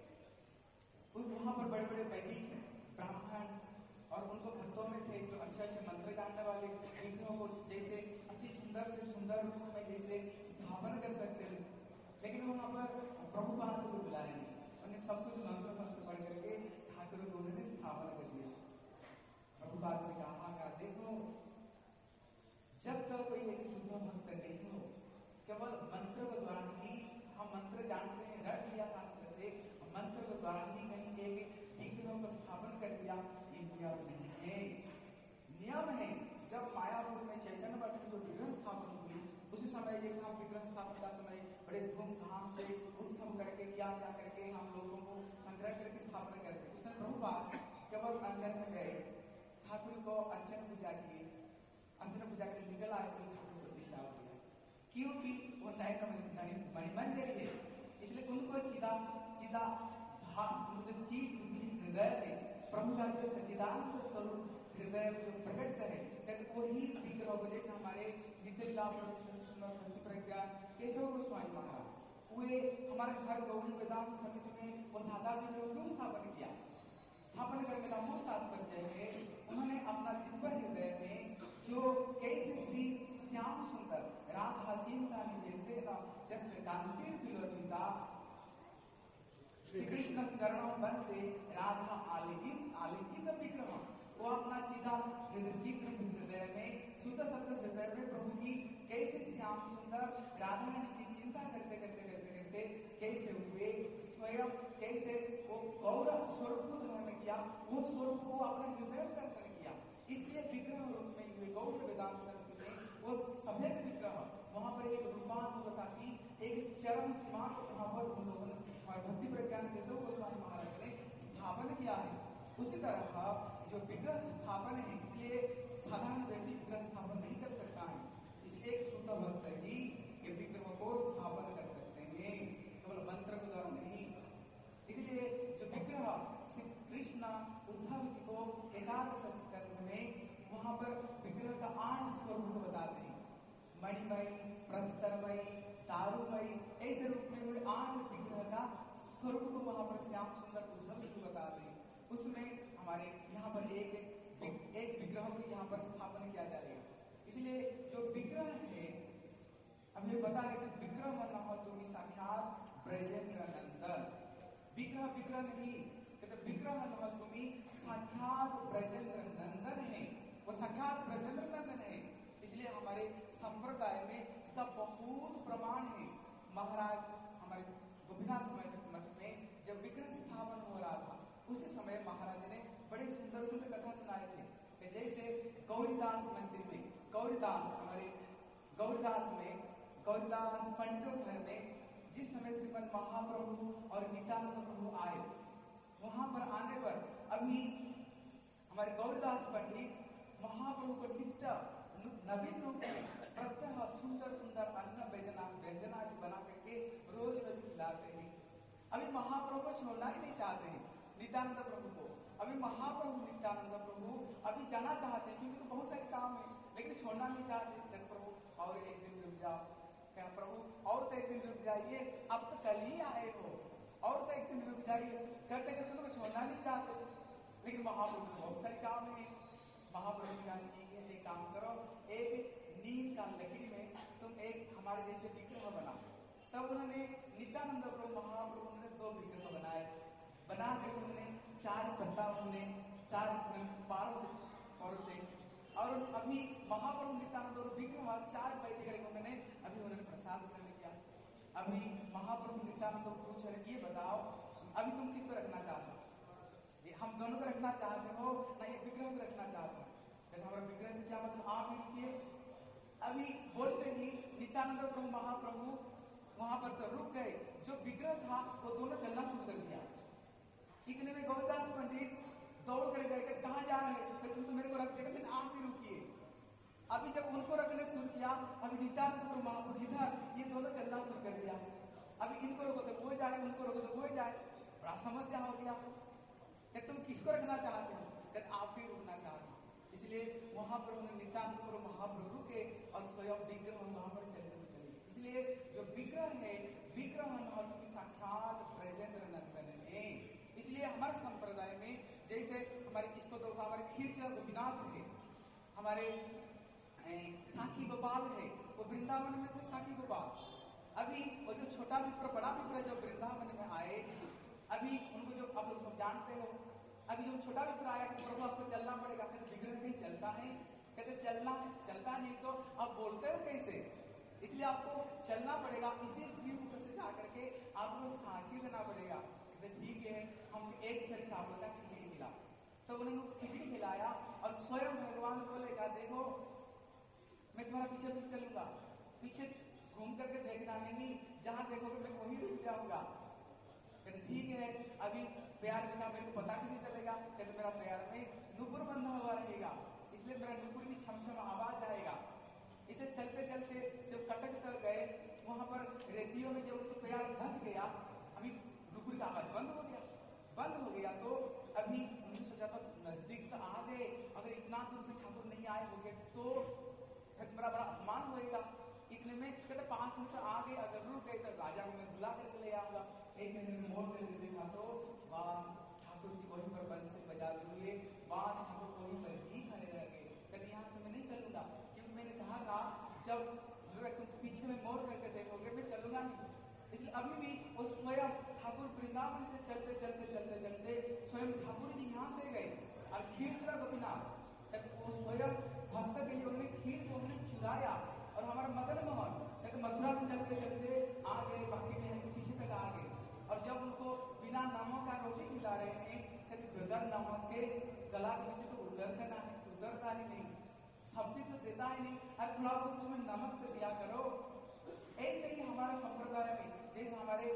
वहां पर बड़े बड़े वैदिक ब्राह्मण और उनको भक्तों में थे जो अच्छे अच्छे मंत्र जानने वाले, विग्रहों को जैसे अति सुंदर से सुंदर रूप में जैसे स्थापन कर सकते हैं, लेकिन वहां पर प्रभुपाद को बुलाए नहीं। उन्हें सब कुछ मंत्र मंत्र पढ़ करके ठाकुर को उन्होंने स्थापन कर दिया। प्रभुपाद ने कहा का देखो, जब तक कोई एक शुद्ध भक्त नहीं हो, केवल मंत्र के द्वारा ही हम मंत्र जानते हैं, रट लिया शास्त्र से, मंत्र के द्वारा ही कहीं एक विग्रह को स्थापन कर दिया, ये नियम नहीं है। नियम है जब मायापुर में चैतन्य बाटी को विग्रह स्थापन हुई, उसी समय जैसे हम विग्रह स्थापन का समय बड़े धूमधाम से उत्सव करके क्या क्या करके हम लोगों को संग्रह करके स्थापना करते। उस समय प्रभुपाद केवल अंदर में गए, ठाकुर को अर्चन पूजा किए, अर्चन पूजा करके निकल आए तो ठाकुर प्रतिष्ठा हो गया, क्योंकि वो नए मणिमंजरी है। इसलिए उनको चिदा चिदा मतलब चीज हृदय में प्रभु का जो सच्चिदानंद स्वरूप हृदय में जो प्रकट है, कहते वही विग्रह को जैसे हमारे नित्य लीला प्रज्ञा केशव गोस्वामी महाराज वे हमारे घर गौरी वेदांत समिति में वो सादा विग्रह क्यों स्थापन किया? स्थापन करने का मूल तात्पर्य है उन्होंने अपना दिव्य हृदय में जो कैसे श्री श्याम सुंदर राधा चिंता निवेशे जैसे कांति विलोकिता श्री कृष्ण चरणों बंदे राधा आलिंगित आलिंगित विग्रह, वो अपना चिदा हृदय में शुद्ध सत्य हृदय में प्रभु की कैसे श्याम सुंदर राधा रानी की चिंता करते करते करते करते कैसे हुए, स्वयं कैसे वो गौरव स्वरूप को धारण किया, वो स्वरूप को अपने हृदय में दर्शन किया। इसलिए विग्रह रूप में हुए गौर वेदांत समिति में वो सभ्य विग्रह वहां पर एक रूपानुगता की एक चरम सीमा वहां पर उन लोगों ने भक्ति प्रज्ञान केशव गोस्वामी महाराज ने स्थापन किया है। उसी तरह जो विग्रह स्थापन है, इसलिए साधारण व्यक्ति विग्रह स्थापन नहीं कर सकता है, इसलिए एक शुद्ध भक्त ही ये विग्रह को स्थापन कर सकते हैं, केवल मंत्र के द्वारा नहीं। इसलिए जो विग्रह श्री कृष्ण उद्धव जी को एकादश स्कंध में वहां पर विग्रह का आठ स्वरूप बताते हैं, मणिमयी, प्रस्तरमयी, दारुमयी, ऐसे रूप में हुए आठ विग्रह का स्वरूप को वहां पर श्याम सुंदर उद्धव जी को बताते हैं। उसमें हमारे यहाँ पर एक एक विग्रह को यहाँ पर स्थापन किया जाएगा। इसलिए जो विग्रह है, हमें पता है कि विग्रह न तुम्हें साक्षात ब्रजेंद्र नंदन, विग्रह विग्रह नहीं, कहते विग्रह न तुम्हें साक्षात ब्रजेंद्र नंदन है, वो साक्षात ब्रजेंद्र नंदन है। इसलिए हमारे संप्रदाय में इसका बहुत प्रमाण है। महाराज हमारे गोपीनाथ मठ में जब विग्रह स्थापन हो रहा था, उसी समय महाराज ने बड़े सुंदर सुंदर कथा सुनाए थे कि जैसे गौरीदास मंदिर में, गौरीदास हमारे गौरीदास में गौरीदास पंडितों घर में जिस समय श्रीमद महाप्रभु और नित्यानंद प्रभु आए, वहां पर आने पर अभी हमारे गौरीदास पंडित महाप्रभु को नित्य नवीन रूप में प्रत्यह सुंदर सुंदर अन्न व्यंजना व्यंजना बना करके रोज रोज खिलाते हैं। अभी महाप्रभु को छोड़ना ही नहीं चाहते हैं, नित्यानंद प्रभु को। अभी महाप्रभु नित्यानंद प्रभु अभी जाना चाहते हैं क्योंकि तो बहुत सारे काम है, लेकिन छोड़ना नहीं चाहते। प्रभु और एक दिन रुक जाओ, क्या प्रभु और तो एक दिन रुक जाइए, अब तो कल ही आए हो, और तो एक दिन रुक जाइए, करते करते तो छोड़ना नहीं चाहते। लेकिन महाप्रभु को बहुत सारे काम है। महाप्रभु का एक काम करो, एक नीम का लकड़ी में तुम एक हमारे जैसे विग्रह बनाओ। तब उन्होंने नित्यानंद प्रभु महाप्रभु ने दो विग्रह बनाए, बना कर उन्होंने चार पत्ता उन्होंने चार पारों से पारों से और अभी महाप्रभु नित्यानंद और विग्रह चार बैठे करके उन्होंने अभी उन्होंने प्रसाद ग्रहण किया। अभी महाप्रभु नित्यानंद पूछ रहे, ये बताओ अभी तुम किस पर रखना चाहते हो? हम दोनों को रखना चाहते हो ना ये विग्रह को रखना चाहते हो? कहते हमारा विग्रह से क्या मतलब, आप ही रुकिए। अभी बोलते ही नित्यानंद प्रभु महाप्रभु वहां पर तो रुक गए, जो विग्रह था वो दोनों चलना शुरू कर दिया। इतने में गौरदास पंडित दौड़ कर गए, कहाँ जा रहे हैं, तुम तो मेरे को रख देते, आप भी रुकिए। अभी जब उनको रखने शुरू किया, अभी नित्यानंद प्रभु महाप्रभु इधर, ये दोनों चलना शुरू कर दिया। अभी इनको रोको तो वो जाए, उनको रोको तो वो जाए, बड़ा समस्या हो गया। कि तुम किसको रखना चाहते हो, कहते आप भी रुकना चाहते हो। इसलिए महाप्रभु ने नित्यानंद प्रभु महाप्रभु के और स्वयं विग्रह वहां पर चलने को चले। इसलिए जो विग्रह है, विग्रह की साक्षात ब्रजेंद्र नंदन है। इसलिए हमारे संप्रदाय में जैसे हमारे इसको तो हमारे खीरचंद गोपीनाथ है, हमारे साखी गोपाल है, वो वृंदावन में थे साखी गोपाल। अभी वो जो छोटा विप्र बड़ा विप्र जब वृंदावन में आए, अभी उनको जो आप लोग सब जानते हो, अभी जो छोटा विप्र आया कि प्रभु आपको चलना पड़ेगा, कहते विग्रह नहीं चलता है, कहते चलना है, चलता नहीं तो आप बोलते हो कैसे, इसलिए आपको चलना पड़ेगा। इसी स्त्री पुत्र से जाकर के आपको साखी देना पड़ेगा। कहते ठीक है, हम एक सरी चावल का खिचड़ी खिला, तो उन्होंने खिचड़ी खिलाया और स्वयं भगवान बोलेगा देखो मैं तुम्हारा पीछे पीछे चलूंगा, पीछे घूम करके देखना नहीं, जहां देखोगे मैं वहीं रुक जाऊंगा। कहते ठीक है, अभी प्यार का मेरे को पता कैसे चलेगा, कहते मेरा प्यार में नुपुर बंधा हुआ रहेगा, इसलिए मेरा नुपुर की छम छम आवाज आएगा। इसे चलते चलते जब कटक कर गए, वहां पर रेतियों में जब प्यार धंस गया, अभी नुपुर का आवाज बंद हो गया। बंद हो गया तो अभी उन्होंने सोचा तो नजदीक तो आ गए, अगर इतना दूर से ठाकुर नहीं आए होंगे तो बड़ा बड़ा अपमान होएगा। इतने में कहते पांच मिनट आ गए, अगर रुक गए तो राजा को मैं बुला करके ले आऊंगा। ऐसे मोड़ करके देखा तो बास ठाकुर जी वहीं पर बंसी बजा दिए, बास ठाकुर वहीं पर ही खड़े रह गए। कहते यहाँ से मैं नहीं चलूंगा, क्योंकि मैंने कहा था जब तुम पीछे में मोड़ करके देखोगे मैं चलूंगा नहीं। इसलिए अभी भी वो स्वयं ठाकुर वृंदावन से चलते चलते चलते चलते स्वयं ठाकुर जी यहाँ से गए और खीर गोपीनाथ वो स्वयं भक्त के लिए उन्होंने खीर को उन्होंने चुराया। और हमारा मदन मोहन कहते मथुरा से चलते चलते आ गए, बाकी के पीछे तक आ गए, और जब उनको बिना नमक का रोटी खिला रहे हैं, कहते बगैर नमक के गला के नीचे तो उतरता ना उतरता ही नहीं, सब्जी तो देता ही नहीं, और थोड़ा बहुत उसमें नमक तो दिया करो। ऐसे ही हमारे संप्रदाय में जैसे हमारे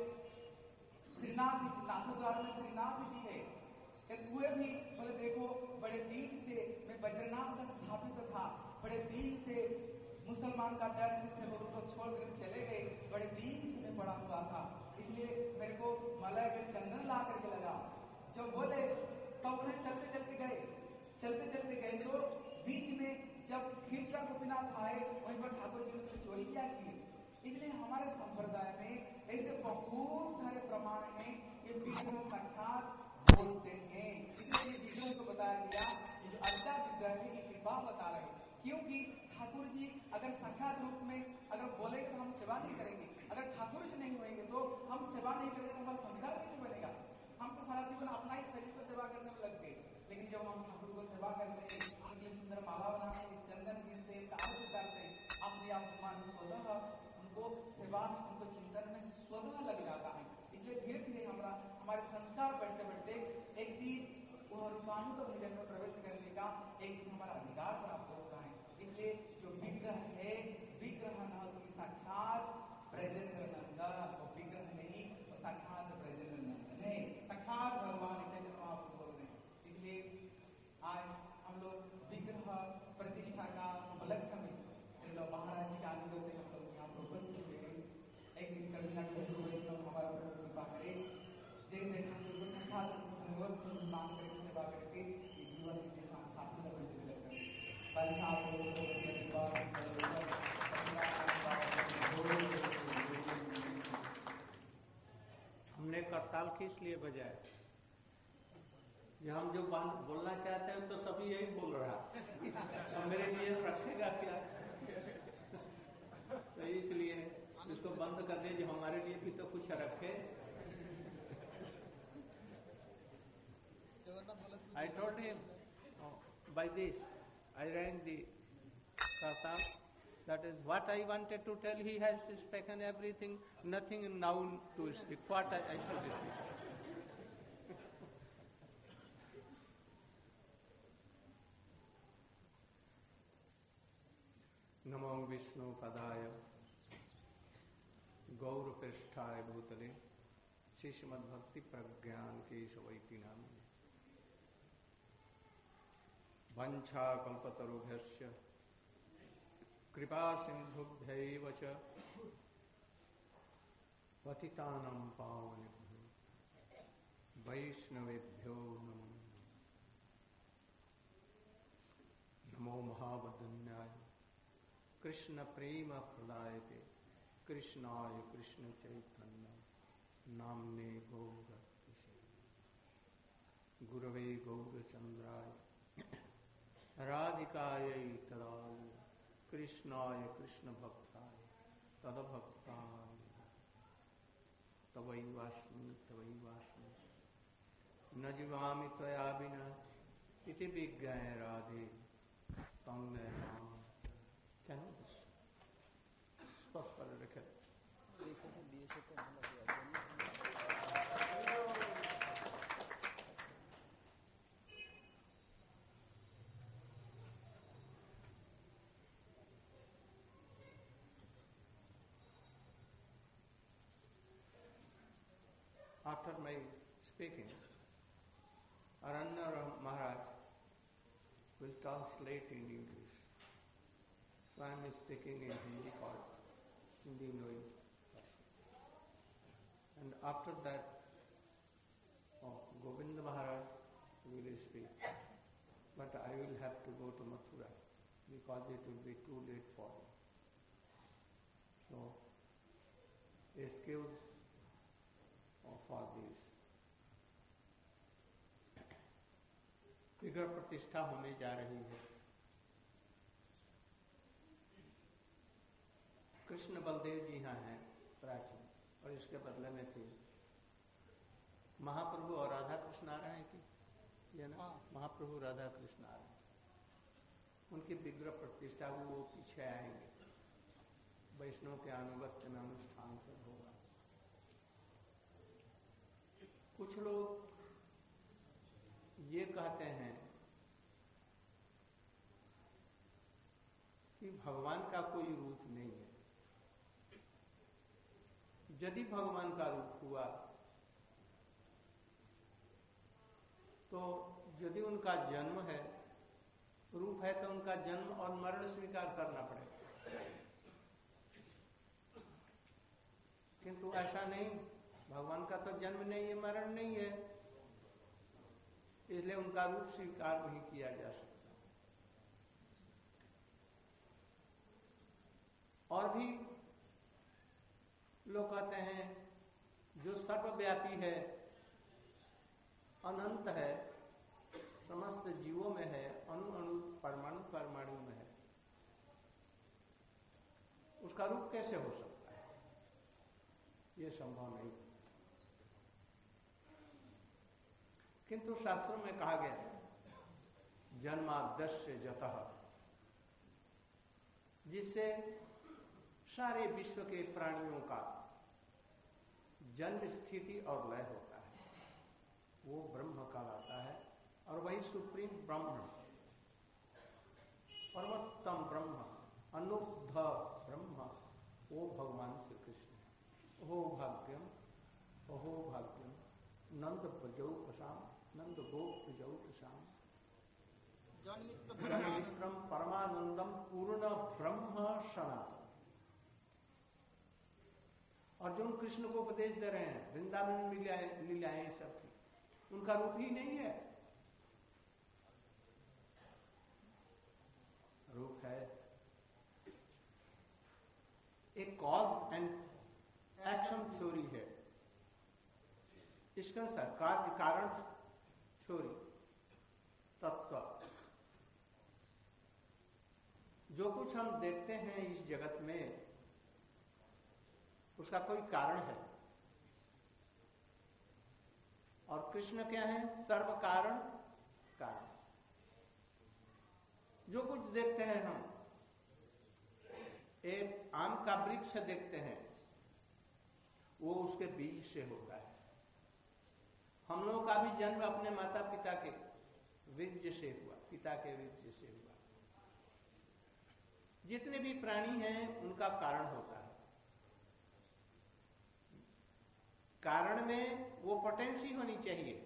श्रीनाथ जी नाथद्वार में श्रीनाथ जी है, हुए भी बोले देखो बड़े दिन से मैं बद्रीनाथ का स्थापित था, बड़े दिन से मुसलमान का डर से सब को छोड़ कर चले गए, बड़े दिन से मैं पड़ा हुआ था, इसलिए मेरे को मलय के चंदन ला करके लगा। जब बोले तब उन्हें चलते चलते गए, चलते चलते गए तो बीच में जब खीरचा गोपीनाथ आए, वहीं पर ठाकुर जी ने चोरी क्या की। इसलिए हमारे संप्रदाय में ऐसे बहुत सारे प्रमाण हैं, ये विग्रह साक्षात बोलते हैं। इसलिए विग्रह को बताया गया, ये जो अड्डा विग्रह है ये कृपा बता रहे, क्योंकि ठाकुर जी अगर साक्षात रूप में अगर बोलेंगे तो हम सेवा नहीं करेंगे, अगर ठाकुर जी नहीं होंगे तो हम सेवा नहीं करेंगे तो हमारा संस्कार कैसे बनेगा। हम तो सारा जीवन अपना ही शरीर को सेवा करने में लग गए, लेकिन जब हम ठाकुर को सेवा करते हैं, उनकी सुंदर माला बनाते हैं, चंदन पीसते कार्य करते हैं, अपने आप मान स्वतः उनको सेवा में उनको चिंतन में स्वतः लग जाता है। इसलिए धीरे धीरे हमारा हमारे संस्कार बढ़ते बढ़ते एक दिन वह रूपानुग भजन में प्रवेश करने का एक दिन हमारा अधिकार प्राप्त होता है। इसलिए जो विग्रह है, विग्रह न की साक्षात ब्रजेंद्र नंदन, वो विग्रह नहीं, वो साक्षात ब्रजेंद्र नंदन है, साक्षात भगवान चैतन्य महाप्रभु बोल रहे हैं। इसलिए आज हम लोग विग्रह प्रतिष्ठा का उपलक्ष्य में महाराज जी का अनुरोध हम लोग यहाँ पर उपस्थित हुए। एक दिन कभी ना कभी वैष्णव हमारा कृपा करे, जैसे ठाकुर को साक्षात भगवत से मान करके सेवा करके ये जीवन के साथ साथ में हमने करताल किस लिए बजाया? जो हम जो बोलना चाहते हैं तो सभी यही बोल रहा तो मेरे लिए रखेगा क्या? तो इसलिए इसको बंद कर दे, जो हमारे लिए भी तो कुछ रखे। I told him oh, by this I rang the Kartal, that is what I wanted to tell. He has spoken everything, nothing now to speak. What I, I should speak. नमो विष्णु पदाय गौरपृष्ठाय भूतले श्रीमद्भक्ति प्रज्ञान केशवैति नामिने वंशा कल्पतरुभ्यश्च कृपा सिंधुभ्यैव च पतितानां पावनेभ्यो वैष्णवेभ्यो नमो नमो महावदन्याय कृष्ण प्रेम प्रदायते कृष्णाय कृष्ण चैतन्य नाम्ने गौर गुरवे गौरचंद्राय राधिकायै तदाय कृष्णाय कृष्ण भक्ताय तदभक्ताय तवैवास्मि तवैवास्मि न जीवामि त्वया विना इति विज्ञाय राधे तंग नाम क्या स्पष्ट कर रखे After my speaking, Aranya Maharaj will translate in English. So I am speaking in Hindi part, Hindi knowing person. And after that, oh, Govinda Maharaj will speak. But I will have to go to Mathura because it will be too late for me. So, excuse for this. विग्रह प्रतिष्ठा होने जा रही है। कृष्ण बलदेव जी यहाँ हैं प्राचीन, और इसके बदले में थे महाप्रभु और राधा कृष्ण आ रहे हैं कि ये ना महाप्रभु राधा कृष्ण आ रहे हैं। उनकी विग्रह प्रतिष्ठा वो पीछे आएंगे, वैष्णव के अनुगत्य में अनुष्ठान से होगा। कुछ लोग ये कहते हैं कि भगवान का कोई रूप नहीं है। यदि भगवान का रूप हुआ तो यदि उनका जन्म है, रूप है, तो उनका जन्म और मरण स्वीकार करना पड़ेगा। किंतु ऐसा नहीं, भगवान का तो जन्म नहीं है, मरण नहीं है, इसलिए उनका रूप स्वीकार नहीं किया जा सकता। और भी लोग कहते हैं जो सर्वव्यापी है, अनंत है, समस्त जीवों में है, अणु अणु परमाणु परमाणु में है, उसका रूप कैसे हो सकता है? ये संभव नहीं। किंतु शास्त्रों में कहा गया जन्माद्यस्य जतः, जिससे सारे विश्व के प्राणियों का जन्म स्थिति और लय होता है, वो ब्रह्म कहलाता है। और वही सुप्रीम ब्रह्म, परमोत्तम ब्रह्म, अनुग्ध ब्रह्म, वो भगवान श्री कृष्ण है। ओहो भाग्यम, ओहो भाग्यम, नंद प्रजौकसाम, नंद गोपजौकसाम, जन्मित्रम परमानंदम पूर्ण ब्रह्म सनातन। अर्जुन कृष्ण को उपदेश दे रहे हैं, वृंदावन में लीलाएं सब थी, उनका रूप ही नहीं है, रूप है एक कॉज एंड एक्शन थ्योरी है। इसके अनुसार कार्य कारण थ्योरी तत्व, जो कुछ हम देखते हैं इस जगत में उसका कोई कारण है, और कृष्ण क्या है? सर्व कारण कारण। जो कुछ देखते हैं हम, एक आम का वृक्ष देखते हैं, वो उसके बीज से होता है। हम लोगों का भी जन्म अपने माता पिता के वीर्य से हुआ, पिता के वीर्य से हुआ। जितने भी प्राणी हैं उनका कारण होता है। कारण में वो पोटेंसी होनी चाहिए।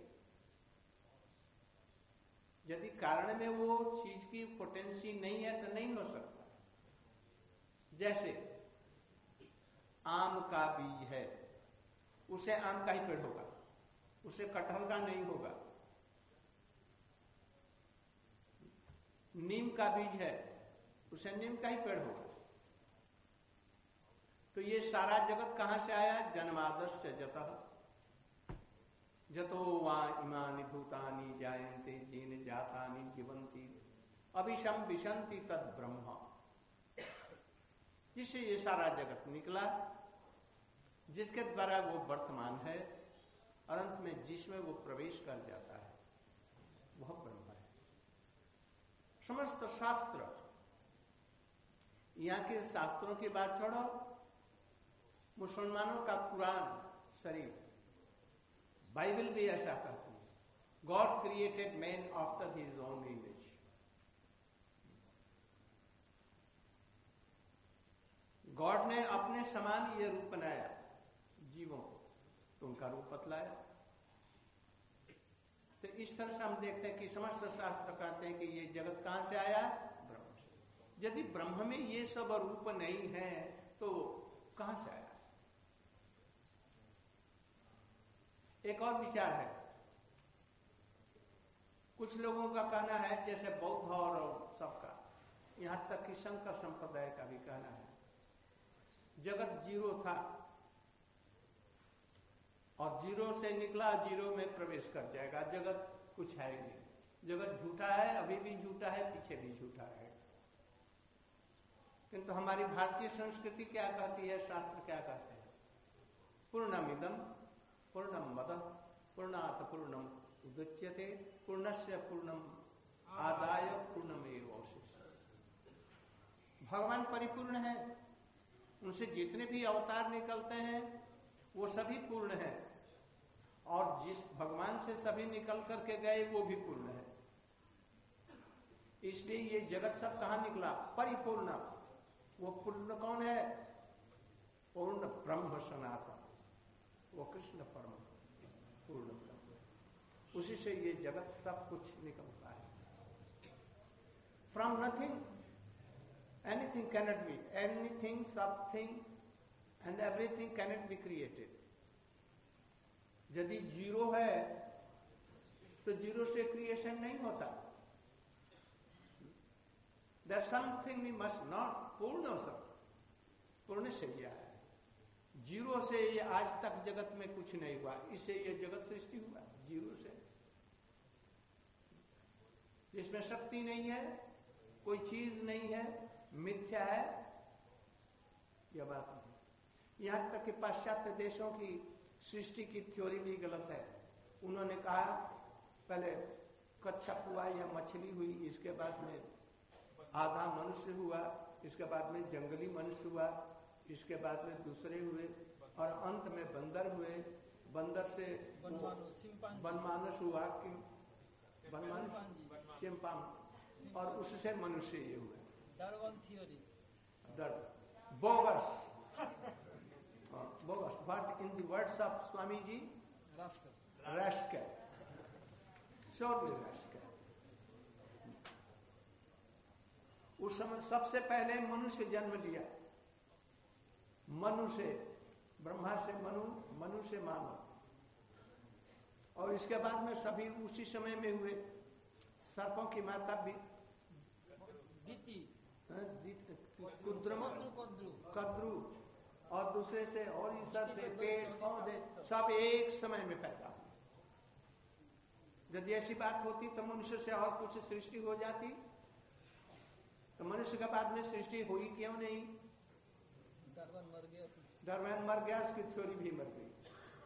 यदि कारण में वो चीज की पोटेंसी नहीं है तो नहीं हो सकता। जैसे आम का बीज है, उसे आम का ही पेड़ होगा, उसे कटहल का नहीं होगा। नीम का बीज है, उसे नीम का ही पेड़ होगा। तो ये सारा जगत कहां से आया? जन्मादस्य जतः जतो वा इमानि भूतानि जायन्ते येन जातानि जीवन्ति अभिशम विशन्ति तद ब्रह्म। जिससे ये सारा जगत निकला, जिसके द्वारा वो वर्तमान है और अंत में जिसमें वो प्रवेश कर जाता है, वह ब्रह्म है। समस्त शास्त्र, यहाँ के शास्त्रों की बात छोड़ो, मुसलमानों का कुरान शरीफ, बाइबल भी ऐसा कहती है, God created man after his own image. God ने अपने समान ये रूप बनाया जीवों को, तो उनका रूप बतलाया। तो इस तरह से हम देखते हैं कि समस्त शास्त्र कहते हैं कि ये जगत कहां से आया? ब्रह्म से। यदि ब्रह्म में ये सब रूप नहीं है तो कहां से आया? एक और विचार है, कुछ लोगों का कहना है, जैसे बौद्ध और सबका, यहां तक कि शंकर संप्रदाय का भी कहना है, जगत जीरो था और जीरो से निकला, जीरो में प्रवेश कर जाएगा, जगत कुछ है ही नहीं। जगत झूठा है, अभी भी झूठा है, पीछे भी झूठा है। किंतु हमारी भारतीय संस्कृति क्या कहती है, शास्त्र क्या कहते हैं? पूर्णमिदं पूर्णम मदः पूर्णात् पूर्णम उदच्यते पूर्णस्य पूर्णम आदाय पूर्णमेव अवशिष्यते। भगवान परिपूर्ण है, उनसे जितने भी अवतार निकलते हैं वो सभी पूर्ण है, और जिस भगवान से सभी निकल करके गए वो भी पूर्ण है। इसलिए ये जगत सब कहां निकला? परिपूर्ण। वो पूर्ण कौन है? पूर्ण ब्रह्म सनातन, वो कृष्ण परम पूर्ण ब्रह्म। उसी से ये जगत सब कुछ निकलता है। From nothing anything cannot be, anything, something and everything cannot be created. यदि जीरो है तो जीरो से क्रिएशन नहीं होता। There's something we must not, पूर्ण सब पूर्ण से किया है। जीरो से ये आज तक जगत में कुछ नहीं हुआ, इससे ये जगत सृष्टि हुआ जीरो से। जिसमें शक्ति नहीं है, कोई चीज नहीं है, मिथ्या है, यह बात नहीं। यहां तक कि पाश्चात्य देशों की सृष्टि की थ्योरी भी गलत है। उन्होंने कहा पहले कच्छप हुआ या मछली हुई, इसके बाद में आधा मनुष्य हुआ, इसके बाद में जंगली मनुष्य हुआ, इसके बाद में दूसरे हुए, और अंत में बंदर हुए। बंदर से वनमानुष हुआ कि वनमानुष चिंपांजी, और उससे मनुष्य ये हुए। Darwin theory, bogus bogus what in the words of Swami ji? Rascal rascal, surely rascal. उस समय सबसे पहले मनुष्य जन्म लिया, मनु से, ब्रह्मा से मनु, मनु से मानव, और इसके बाद में सभी उसी समय में हुए। सर्पों की माता भी दीति कुद्रमा कद्रु, और दूसरे से, और ईसा से, पेड़ पौधे सब एक समय में पैदा हुए। यदि ऐसी बात होती तो मनुष्य से और कुछ सृष्टि हो जाती, तो मनुष्य के बाद में सृष्टि हुई क्यों नहीं? डार्विन मर गया, डार्विन मर गया, उसकी थ्योरी भी मर गई।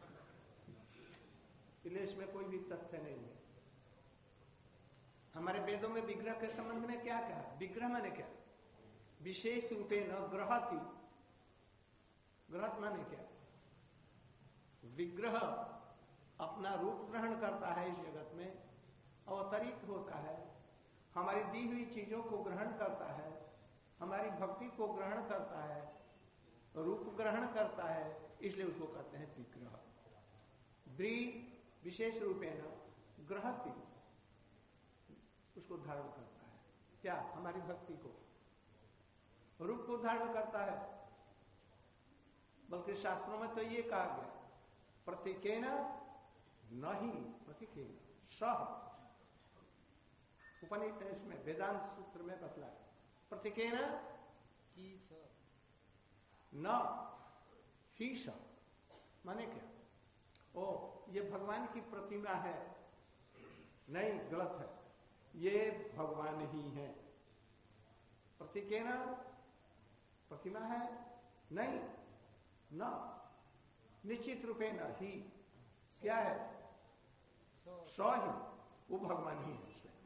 इसलिए इसमें कोई भी तथ्य नहीं है। हमारे वेदों में विग्रह के संबंध में क्या कहा? विग्रह माने क्या? विशेष रूपे न ग्रहति। ग्रह माने क्या? विग्रह अपना रूप ग्रहण करता है इस जगत में, अवतरित होता है, हमारी दी हुई चीजों को ग्रहण करता है, हमारी भक्ति को ग्रहण करता है, रूप ग्रहण करता है, इसलिए उसको कहते हैं विग्रह। ब्री विशेष रूपेण ग्रहति, उसको धारण करता है। क्या? हमारी भक्ति को, रूप को धारण करता है। बल्कि शास्त्रों में तो ये कहा गया, प्रतीकेन नहीं, प्रतीकेन सह, उपनिषद इसमें वेदांत सूत्र में बतला, प्रतीकेन की स न ही स, माने क्या? ओ, ये भगवान की प्रतिमा है, नहीं, गलत है, ये भगवान ही है। प्रतीकेन प्रतिमा है, नहीं, न, निश्चित रूपे न ही, क्या है? सौ ही, वो भगवान ही है स्वयं।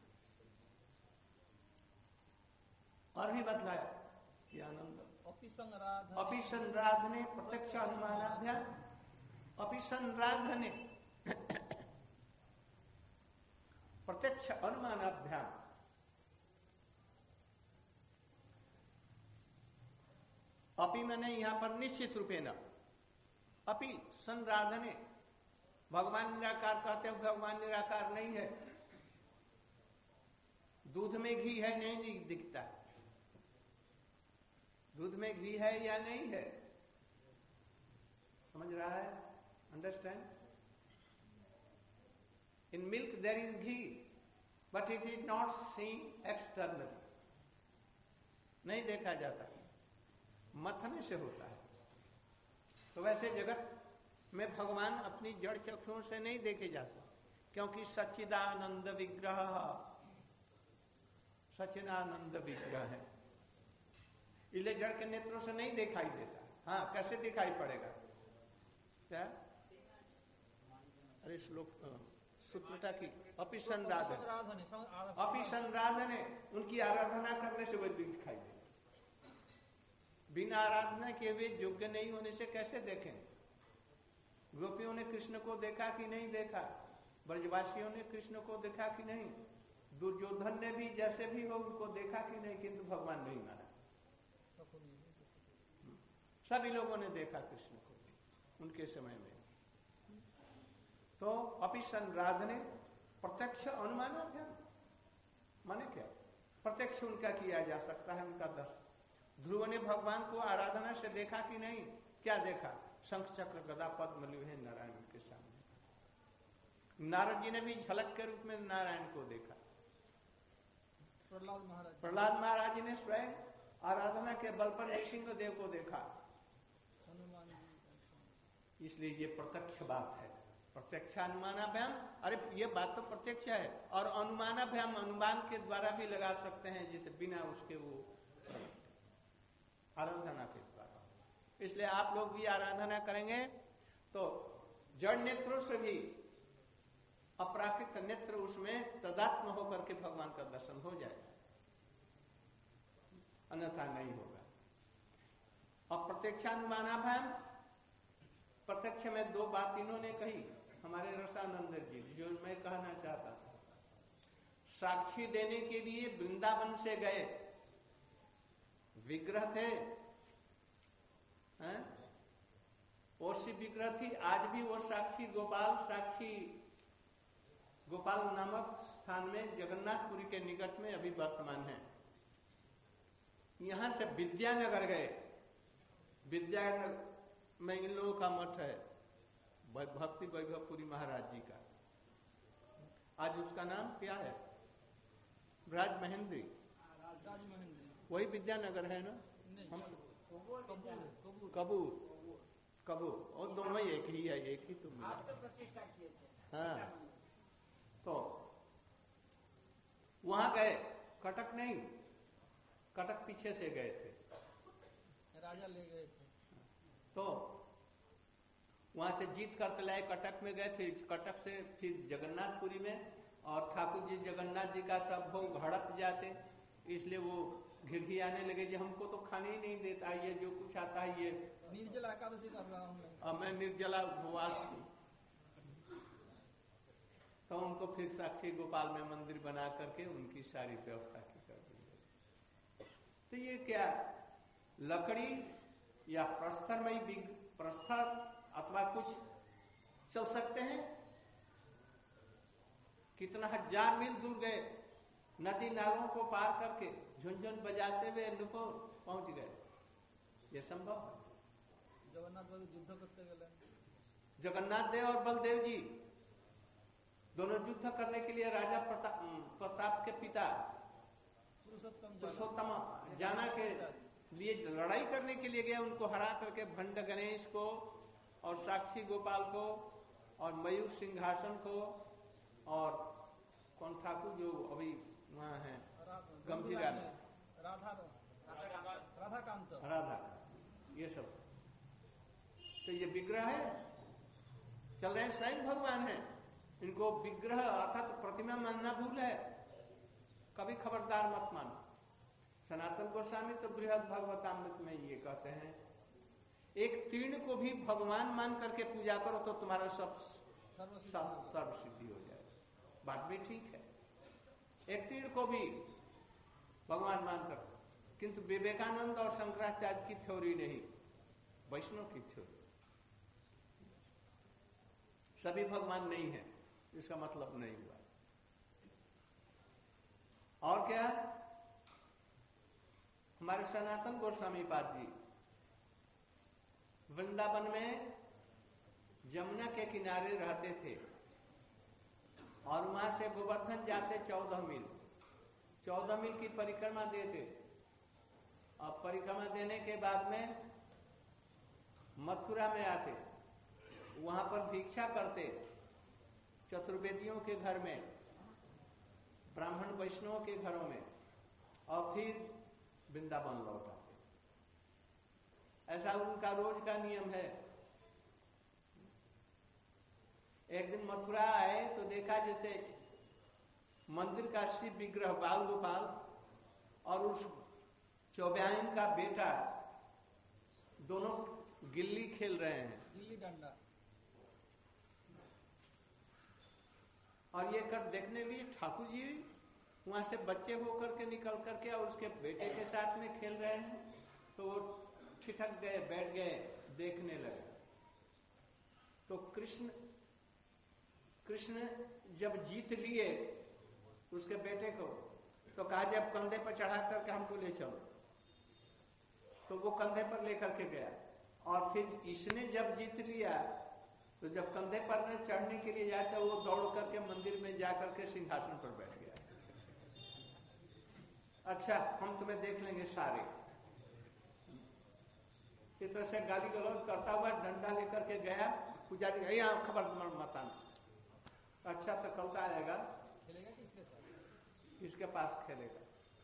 और भी बतलाया कि आनंद अपि संराधने प्रत्यक्ष अनुमानाभ्याम, अपि संराधने प्रत्यक्ष अनुमानाभ्याम, अपि मैंने यहां पर निश्चित रूपे न, अपि संराधने, भगवान निराकार कहते हैं, भगवान निराकार नहीं है। दूध में घी है, नहीं दिखता, दूध में घी है या नहीं है, समझ रहा है? Understand? In milk there is ghee, but it is not seen externally, नहीं देखा जाता, मथने से होता है। तो वैसे जगत में भगवान अपनी जड़ चक्षुओं से नहीं देखे जा सकते, क्योंकि सच्चिदानंद विग्रह, सच्चिदानंद विग्रह है, इसलिए जड़ के नेत्रों से नहीं दिखाई देता। हाँ, कैसे दिखाई पड़ेगा? क्या? अरे श्लोक सूत्रता की, अपि संराधन, अपि संराधन, उनकी आराधना करने से वो दिखाई देगा। बिना आराधना के वे योग्य नहीं होने से कैसे देखें? गोपियों ने कृष्ण को देखा कि नहीं देखा? ब्रजवासियों ने कृष्ण को देखा कि नहीं? दुर्योधन ने भी जैसे भी हो उनको देखा कि नहीं? किंतु भगवान नहीं माना। सभी लोगों ने देखा कृष्ण को उनके समय में। तो अपि संराधने प्रत्यक्ष अनुमानाभ्याम, माने क्या? प्रत्यक्ष उनका किया जा सकता है, उनका दर्शन। ध्रुव ने भगवान को आराधना से देखा कि नहीं? क्या देखा? शंख चक्र गदा पद्म लिए हैं नारायण के सामने। नारद जी ने भी झलक के रूप में नारायण को देखा। प्रहलाद महाराज प्रहलाद महाराज जी ने स्वयं आराधना के बल पर नृसिंह देव को देखा। इसलिए ये प्रत्यक्ष बात है, प्रत्यक्ष अनुमानाभ्याम। अरे ये बात तो प्रत्यक्ष है, और अनुमानाभ्याम अनुमान के द्वारा भी लगा सकते हैं, जैसे बिना उसके वो आराधना के द्वारा। इसलिए आप लोग भी आराधना करेंगे तो जड़ नेत्रों से भी अपराकृत नेत्र उसमें तदात्म होकर के भगवान का दर्शन हो जाएगा, अन्यथा नहीं होगा। अब प्रत्यक्षानुमानाभ्याम, प्रत्यक्ष में दो बात इन्होंने कही हमारे रसानंद जी, जो मैं कहना चाहता था। साक्षी देने के लिए वृंदावन से गए, विग्रह थे, हैं? और सी विग्रह थी। आज भी वो साक्षी गोपाल, साक्षी गोपाल नामक स्थान में जगन्नाथपुरी के निकट में अभी वर्तमान है। यहां से विद्यानगर गए, विद्यानगर में इन लोगों का मठ है, भक्ति वैभवपुरी महाराज जी का। आज उसका नाम क्या है? ब्राज महेंद्री, वही विद्यानगर है ना? हम कबूर, कबूर, और दोनों एक ही है, एक ही तो मिला। हाँ, तो वहां गए, कटक नहीं, कटक पीछे से गए थे, राजा ले गए थे। तो वहां से जीत करके लाए, कटक में गए, फिर कटक से फिर जगन्नाथपुरी में, और ठाकुर जी जगन्नाथ जी का सब भोग हड़प जाते, इसलिए वो घिरघी आने लगे जी हमको तो खाने ही नहीं देता, ये जो कुछ आता है ये निर्जला एकादशी कर रहा हूँ मैं। अब मैं निर्जला उपवास हूँ। तो उनको फिर साक्षी गोपाल में मंदिर बना करके उनकी सारी व्यवस्था की कर दी। तो ये क्या लकड़ी या प्रस्तरमयी बिग प्रस्तर अथवा कुछ चल सकते हैं? कितना हजार मील दूर गए, नदी नालों को पार करके झुनझुन बजाते हुए नुपुर पहुंच गए। ये संभव है? जगन्नाथ बाबू युद्ध करते गए, जगन्नाथ देव और बलदेव जी दोनों युद्ध करने के लिए राजा प्रताप प्रताप के पिता पुरुषोत्तम पुरुषोत्तम जाना के लिए लड़ाई करने के लिए गए। उनको हरा करके भंड गणेश को और साक्षी गोपाल को और मयूर सिंहासन को और कौन ठाकुर जो अभी वहाँ है गंभीरा में राधा राधा कांत राधा, ये सब तो ये विग्रह है, चल रहे हैं स्वयं भगवान है। इनको विग्रह अर्थात प्रतिमा मानना भूल है, कभी खबरदार मत मानो। सनातन गोस्वामी तो बृहद भागवतामृत में ये कहते हैं, एक तीर्ण को भी भगवान मान करके पूजा करो तो तुम्हारा सब सर्व सिद्धि हो जाए। बात भी ठीक है, एक तीर्ण को भी भगवान मानकर, किंतु विवेकानंद और शंकराचार्य की थ्योरी नहीं, वैष्णव की थ्योरी। सभी भगवान नहीं है इसका मतलब नहीं हुआ। और क्या, हमारे सनातन गोस्वामी पाद जी वृंदावन में जमुना के किनारे रहते थे और वहां से गोवर्धन जाते चौदह मील चौदह मील की परिक्रमा देते और परिक्रमा देने के बाद में मथुरा में आते, वहां पर भिक्षा करते चतुर्वेदियों के घर में, ब्राह्मण वैष्णवों के घरों में, और फिर वृंदावन लौट आते। ऐसा उनका रोज का नियम है। एक दिन मथुरा आए तो देखा जैसे मंदिर का शिव विग्रह बाल गोपाल और उस चौब्यायन का बेटा दोनों गिल्ली खेल रहे हैं, गिल्ली डंडा। और ये कर देखने लिए ठाकुर जी वहां से बच्चे होकर के निकल करके और उसके बेटे के साथ में खेल रहे हैं, तो वो ठिठक गए, बैठ गए, देखने लगे। तो कृष्ण कृष्ण जब जीत लिए उसके बेटे को, तो कहा जब कंधे पर चढ़ा करके हमको ले चलो, तो वो कंधे पर लेकर के गया। और फिर इसने जब जीत लिया तो जब कंधे पर में चढ़ने के लिए जाता वो दौड़ करके मंदिर में जाकर के सिंहासन पर बैठ गया। अच्छा हम तुम्हें देख लेंगे सारे। इस तरह से गाली गलौज करता हुआ डंडा लेकर के गया, पुजारी यहाँ खबर मत आना। अच्छा तो कल का आएगा, खेलेगा किसके साथ? किसके पास खेलेगा।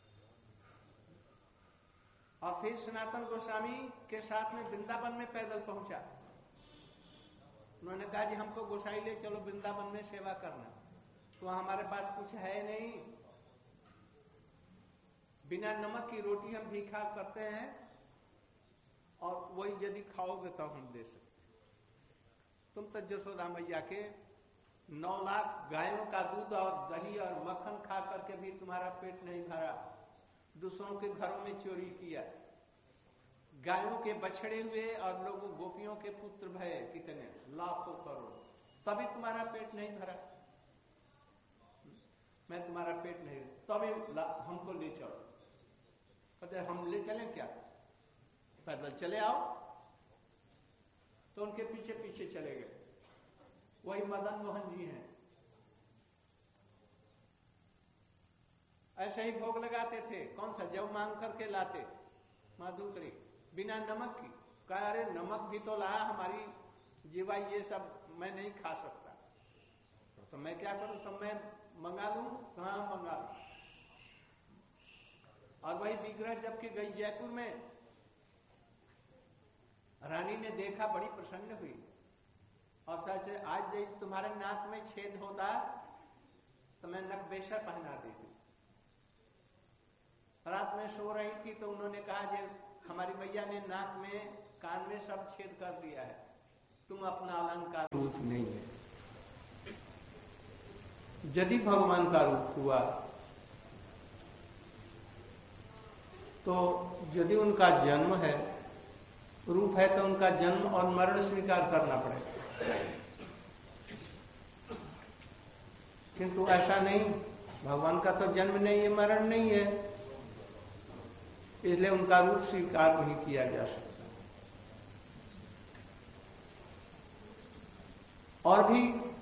और फिर सनातन गोस्वामी के साथ में वृंदावन में पैदल पहुंचा। उन्होंने कहा जी हमको गोसाई ले चलो वृंदावन में सेवा करना, तो हमारे पास कुछ है नहीं, बिना नमक की रोटी हम भीखा करते हैं और वही यदि खाओगे तो हम दे सकते। तुम तो जसोदा मैया के नौ लाख गायों का दूध और दही और मक्खन खा करके भी तुम्हारा पेट नहीं भरा, दूसरों के घरों में चोरी किया, गायों के बछड़े हुए और लोगों गोपियों के पुत्र भय कितने लाखों करोड़, तभी तुम्हारा पेट नहीं भरा। मैं तुम्हारा पेट नहीं, तभी हमको ले चलो। कहते हम ले चले क्या, पैदल चले आओ। तो उनके पीछे पीछे चले गए। वही मदन मोहन जी हैं, ऐसे ही भोग लगाते थे। कौन सा जब मांग करके लाते माधुकरी बिना नमक की। कहा अरे नमक भी तो ला, हमारी जीवा ये सब मैं नहीं खा सकता, तो मैं क्या करूं, तो मैं मंगा लूं। कहाँ मंगा लूं। और वही विग्रह जबकि गई जयपुर में, रानी ने देखा, बड़ी प्रसन्न हुई और सच आज तुम्हारे नाक में छेद होता तो मैं नकबेशा पहना देती। रात में सो रही थी तो उन्होंने कहा जे हमारी मैया ने नाक में कान में सब छेद कर दिया है, तुम अपना अलंकार रूप नहीं है। यदि भगवान का रूप हुआ तो यदि उनका जन्म है, रूप है, तो उनका जन्म और मरण स्वीकार करना पड़ेगा। किंतु ऐसा नहीं, भगवान का तो जन्म नहीं है, मरण नहीं है, इसलिए उनका रूप स्वीकार नहीं किया जा सकता। और भी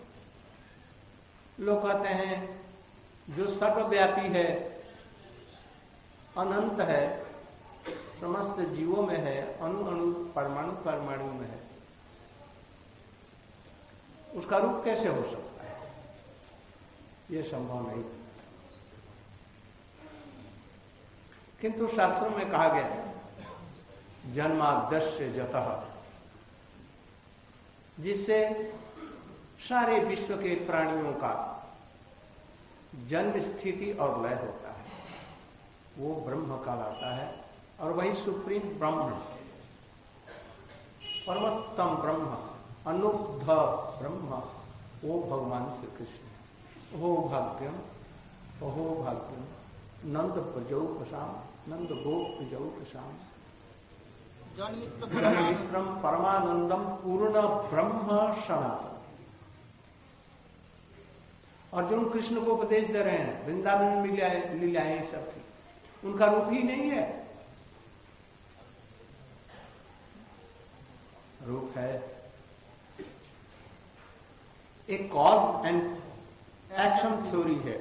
लोग कहते हैं जो सर्वव्यापी है, अनंत है, समस्त जीवों में है, अणु अणु परमाणु परमाणु में है, उसका रूप कैसे हो सकता है? यह संभव नहीं। किंतु शास्त्रों में कहा गया जन्माद्यस्य जतः, जिससे सारे विश्व के प्राणियों का जन्म, स्थिति और लय होता है, वो ब्रह्म कहलाता है। और वही सुप्रीम ब्रह्म, परमोत्तम ब्रह्म, अनुग्ध ब्रह्म, वो भगवान श्री कृष्ण। ओहो भाग्यम, ओहो भाग्यम, नंद प्रजौकसाम, नंद गोप प्रजौकसाम, जन्मित्रम परमानंदम पूर्ण ब्रह्म सनातन। अर्जुन कृष्ण को उपदेश दे रहे हैं, वृंदावन में लीलाएं सब थी, उनका रूप ही नहीं है, रूप है एक कॉज एंड एक्शन थ्योरी है।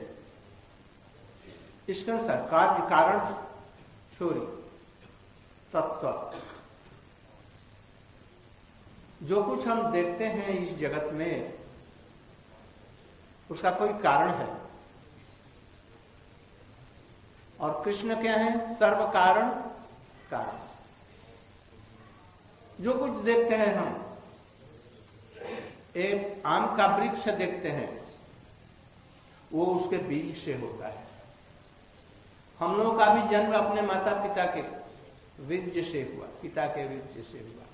इसके अनुसार कार्य कारण थ्योरी, तत्व, जो कुछ हम देखते हैं इस जगत में उसका कोई कारण है। और कृष्ण क्या है? सर्व कारण कारण। जो कुछ देखते हैं हम, एक आम का वृक्ष देखते हैं, वो उसके बीज से होता है। हम लोगों का भी जन्म अपने माता पिता के बीज से हुआ, पिता के बीज से हुआ।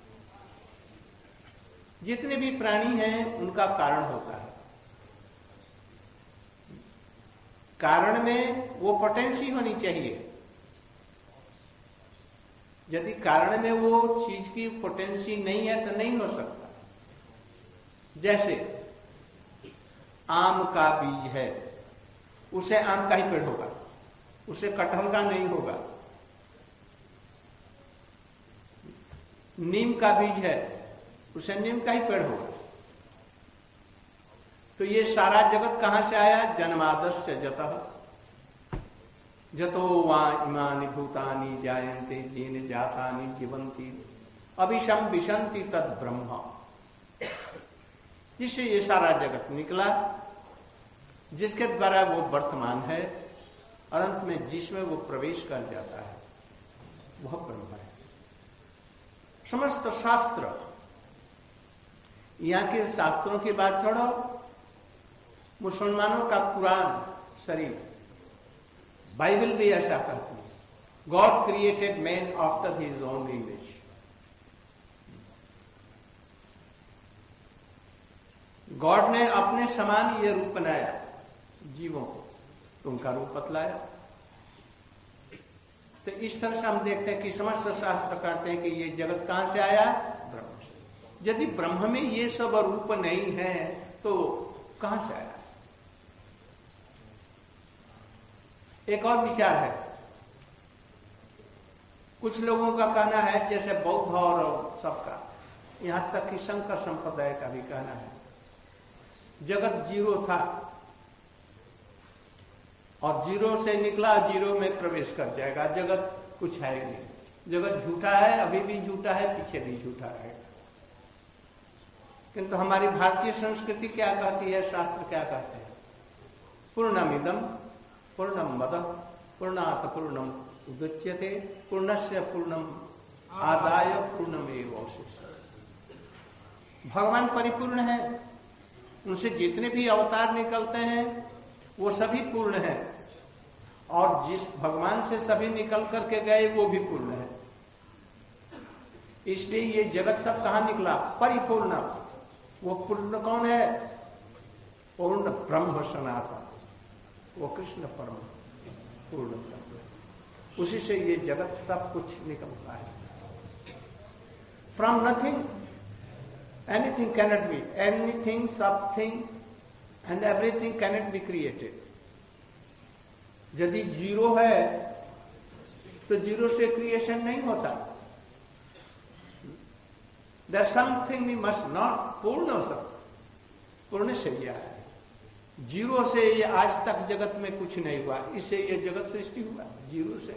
जितने भी प्राणी हैं उनका कारण होता है। कारण में वो पोटेंसी होनी चाहिए। यदि कारण में वो चीज की पोटेंसी नहीं है तो नहीं हो सकता। जैसे आम का बीज है, उसे आम का ही पेड़ होगा, उसे कटहल का नहीं होगा। नीम का बीज है, उसे नीम का ही पेड़ होगा। तो ये सारा जगत कहां से आया? जन्मादस्य जतः, जतो वा इमानि भूतानि जायन्ते येन जातानि जीवन्ति अभिशम विशन्ति तद ब्रह्म। जिससे ये सारा जगत निकला, जिसके द्वारा वो वर्तमान है, और अंत में जिसमें वो प्रवेश कर जाता है, वह ब्रह्म है। समस्त शास्त्र, यहां के शास्त्रों की बात छोड़ो, मुसलमानों का कुरान शरीफ, बाइबल भी ऐसा कहती है, God created man after his own image. God ने अपने समान ये रूप बनाया जीवों को, तो उनका रूप बतलाया। तो इस तरह से हम देखते हैं कि समस्त शास्त्र कहते हैं कि ये जगत कहां से आया? ब्रह्म से। यदि ब्रह्म में ये सब रूप नहीं है तो कहां से आया? एक और विचार है, कुछ लोगों का कहना है, जैसे बौद्ध और सबका, यहां तक कि शंकर संप्रदाय का भी कहना है, जगत जीरो था और जीरो से निकला, जीरो में प्रवेश कर जाएगा, जगत कुछ है ही नहीं। जगत झूठा है, अभी भी झूठा है, पीछे भी झूठा रहेगा। किंतु हमारी भारतीय संस्कृति क्या कहती है, शास्त्र क्या कहते हैं? पूर्णमिदम पूर्णम मदम पूर्णात पूर्णम उदच्यते पूर्णस्य पूर्णम आदाय पूर्णमेव अवशिष्यते। भगवान परिपूर्ण है, उनसे जितने भी अवतार निकलते हैं वो सभी पूर्ण है, और जिस भगवान से सभी निकल करके गए वो भी पूर्ण है। इसलिए ये जगत सब कहां निकला? परिपूर्ण। वो पूर्ण कौन है? पूर्ण ब्रह्म सनातन, वो कृष्ण परम पूर्ण ब्रह्म। उसी से ये जगत सब कुछ निकलता है। From nothing anything cannot be, anything something and everything cannot be created. यदि जीरो है तो जीरो से क्रिएशन नहीं होता। There something we must not, पूर्ण हो सकता, पूर्ण से यह है। जीरो से ये आज तक जगत में कुछ नहीं हुआ, इससे ये जगत सृष्टि हुआ जीरो से,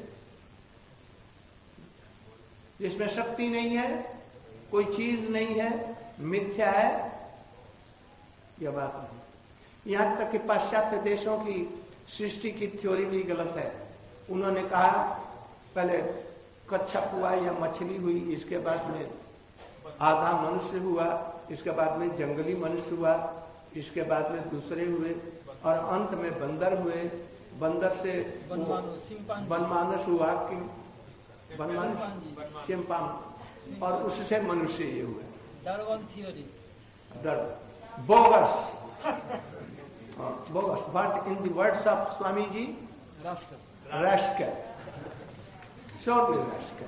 जिसमें शक्ति नहीं है, कोई चीज नहीं है, मिथ्या है, यह बात नहीं। यहां तक कि पाश्चात्य देशों की सृष्टि की थ्योरी भी गलत है। उन्होंने कहा पहले कच्छप हुआ या मछली हुई, इसके बाद में आधा मनुष्य हुआ, इसके बाद में जंगली मनुष्य हुआ, इसके बाद में दूसरे हुए और अंत में बंदर हुए। बंदर से बनमानस हुआ कि बनमानस चिंपान, और उससे मनुष्य ये हुए। Darwin theory, bogus bogus but in the words of Swami ji, rascal, surely rascal.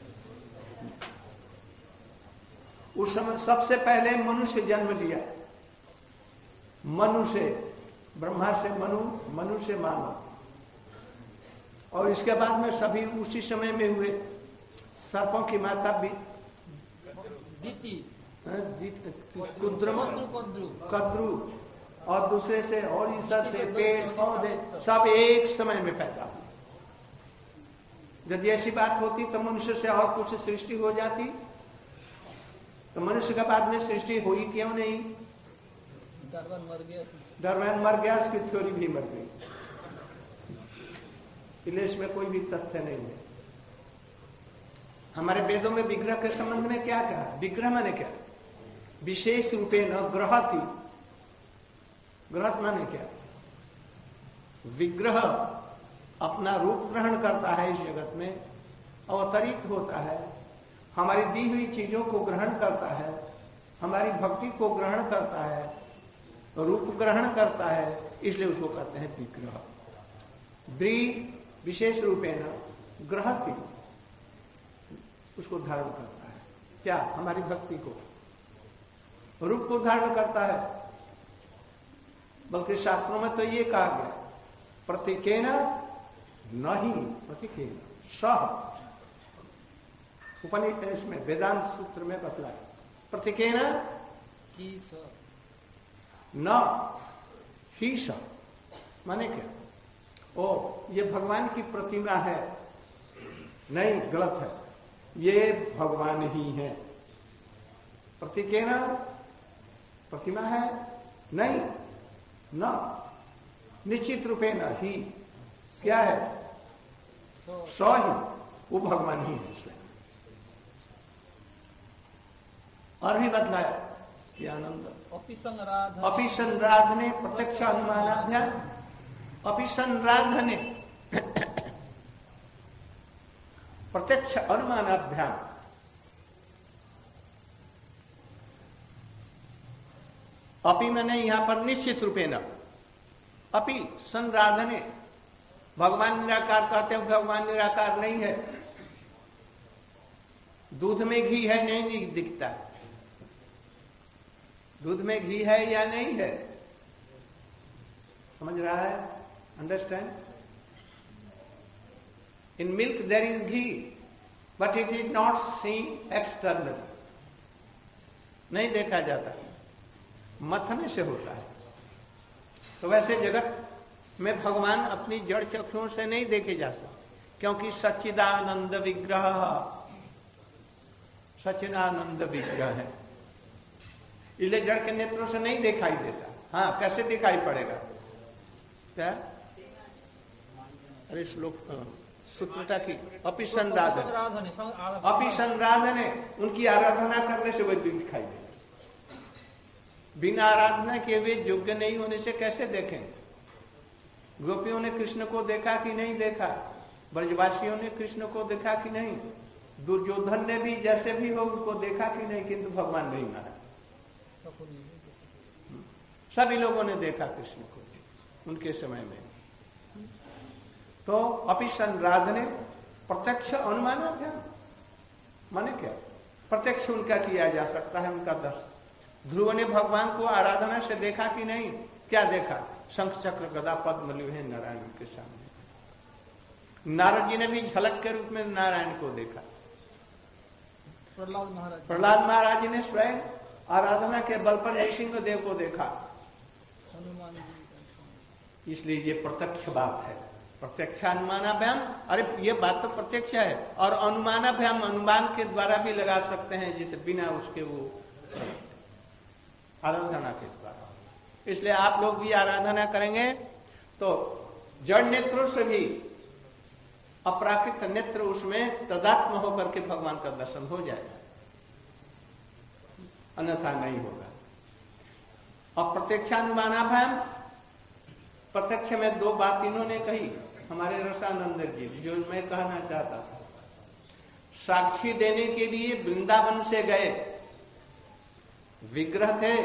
उस समय सबसे पहले मनुष्य जन्म लिया, मनु से, ब्रह्मा से मनु, मनु से मानव, और इसके बाद में सभी उसी समय में हुए। सर्पों की माता भी कद्रु, और दूसरे से और ईसा से पेड़ पौधे सब एक समय में पैदा हुए। यदि ऐसी बात होती तो मनुष्य से और कुछ सृष्टि हो जाती, तो मनुष्य के बाद में सृष्टि हुई क्यों नहीं? डार्विन मर गया, डार्विन मर गया, उसकी थ्योरी भी मर गई, इसलिए इसमें कोई भी तथ्य नहीं है। हमारे वेदों में विग्रह के संबंध में क्या कहा? विग्रह माने क्या? विशेष रूपे न ग्रहति। ग्रह माने क्या? विग्रह अपना रूप ग्रहण करता है इस जगत में, अवतरित होता है, हमारी दी हुई चीजों को ग्रहण करता है, हमारी भक्ति को ग्रहण करता है, रूप ग्रहण करता है, इसलिए उसको कहते हैं विग्रह। द्रि विशेष रूपेण ग्रहति, उसको धारण करता है। क्या? हमारी भक्ति को, रूप को धारण करता है। बल्कि शास्त्रों में तो ये कहा गया, प्रतीकेन नहीं, प्रतीकेन सह, उपनिषद इसमें वेदांत सूत्र में बतलाया, प्रतीकेन न ही स, माने क्या? ओ ये भगवान की प्रतिमा है, नहीं, गलत है, ये भगवान ही है। प्रतीकेन प्रतिमा है, नहीं, न निश्चित रूपे न ही, क्या है? सौ ही, वो भगवान ही है। इसलिए और भी बतलाया कि आनंद अपि संराधने प्रत्यक्ष अनुमानाभ्याम, अपि संराधने प्रत्यक्ष अनुमानाभ्याम, अपि मैंने यहां पर निश्चित रूपे न, अपि संराधने, भगवान निराकार कहते हैं, भगवान निराकार नहीं है। दूध में घी है, नहीं, नहीं दिखता, दूध में घी है या नहीं है, समझ रहा है? Understand? In milk there is ghee but it is not seen external, नहीं देखा जाता, मथने से होता है। तो वैसे जगत में भगवान अपनी जड़ चक्षुओं से नहीं देखे जा सकते, क्योंकि सच्चिदानंद विग्रह, सच्चिदानंद विग्रह है, इसलिए जड़ के नेत्रों से नहीं दिखाई देता। हाँ, कैसे दिखाई पड़ेगा? क्या? अरे श्लोक सूत्रता की, अपि संराधन, अपि संराधन है, उनकी आराधना करने से वह दिखाई देगा। बिना आराधना के वे योग्य नहीं होने से कैसे देखें? गोपियों ने कृष्ण को देखा कि नहीं देखा? ब्रजवासियों ने कृष्ण को देखा कि नहीं? दुर्योधन ने भी जैसे भी हो उनको देखा कि नहीं? किंतु भगवान नहीं माना। सभी लोगों ने देखा कृष्ण को उनके समय में। तो अपि संराधने प्रत्यक्ष अनुमानाभ्याम माने क्या? प्रत्यक्ष उनका किया जा सकता है, उनका दर्शन। ध्रुव ने भगवान को आराधना से देखा कि नहीं? क्या देखा? शंख चक्र गदा पद्म लिए हैं नारायण के सामने। नारद जी ने भी झलक के रूप में नारायण को देखा। प्रहलाद महाराज प्रहलाद महाराज जी ने स्वयं आराधना के बल पर नृसिंह देव को देखा। हनुमान जी इसलिए ये प्रत्यक्ष बात है। प्रत्यक्षानुमानाभ्याम, अरे ये बात तो प्रत्यक्ष है। और अनुमानाभ्याम अनुमान के द्वारा भी लगा सकते हैं, जैसे बिना उसके वो आराधना के द्वारा। इसलिए आप लोग भी आराधना करेंगे तो जड़ नेत्रों से भी अपराकृत नेत्र उसमें तदात्म होकर के भगवान का दर्शन हो जाएगा, अन्यथा नहीं होगा। और प्रत्यक्षानुमानाभ्याम, प्रत्यक्ष में दो बात इन्होंने कही हमारे रसानंद जी, जो मैं कहना चाहता था। साक्षी देने के लिए वृंदावन से गए, विग्रह थे,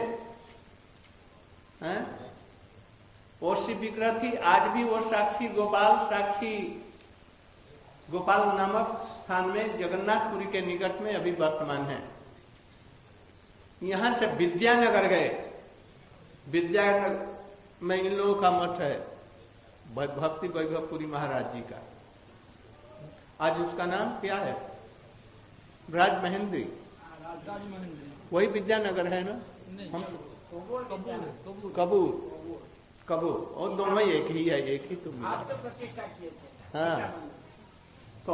हैं? वो सी विग्रह थी। आज भी वो साक्षी गोपाल, साक्षी गोपाल नामक स्थान में जगन्नाथपुरी के निकट में अभी वर्तमान है। यहां से विद्यानगर गए, विद्यानगर में इन लोगों का मठ है, भक्ति वैभवपुरी महाराज जी का। आज उसका नाम क्या है? ब्राज महेंद्री, राज महेंद्री वही विद्यानगर है ना? नहीं, हम कबूर कबूर कबूर कबूर और दोनों ही एक ही है, एक ही तो मिला। आप तो प्रतिष्ठा किए थे। हाँ, तो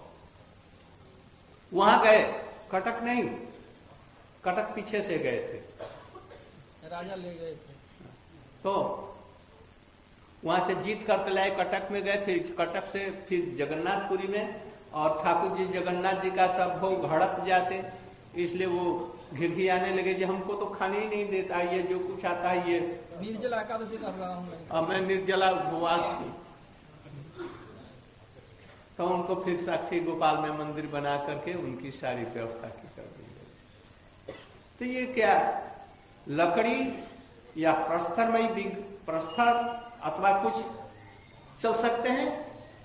वहां गए, कटक नहीं, कटक पीछे से गए थे, राजा ले गए थे। तो वहां से जीत करके लाए, कटक में गए, फिर कटक से फिर जगन्नाथपुरी में। और ठाकुर जी जगन्नाथ जी का सब भोग हड़प जाते, इसलिए वो घिघी आने लगे जी हमको तो खाने ही नहीं देता, ये जो कुछ आता है ये। निर्जला एकादशी कर रहा हूँ मैं। अब मैं निर्जला उपवास की। तो उनको फिर साक्षी गोपाल में मंदिर बना करके उनकी सारी व्यवस्था की कर दी गई। तो ये क्या, लकड़ी या प्रस्तरमयी प्रस्तर अथवा कुछ चल सकते हैं?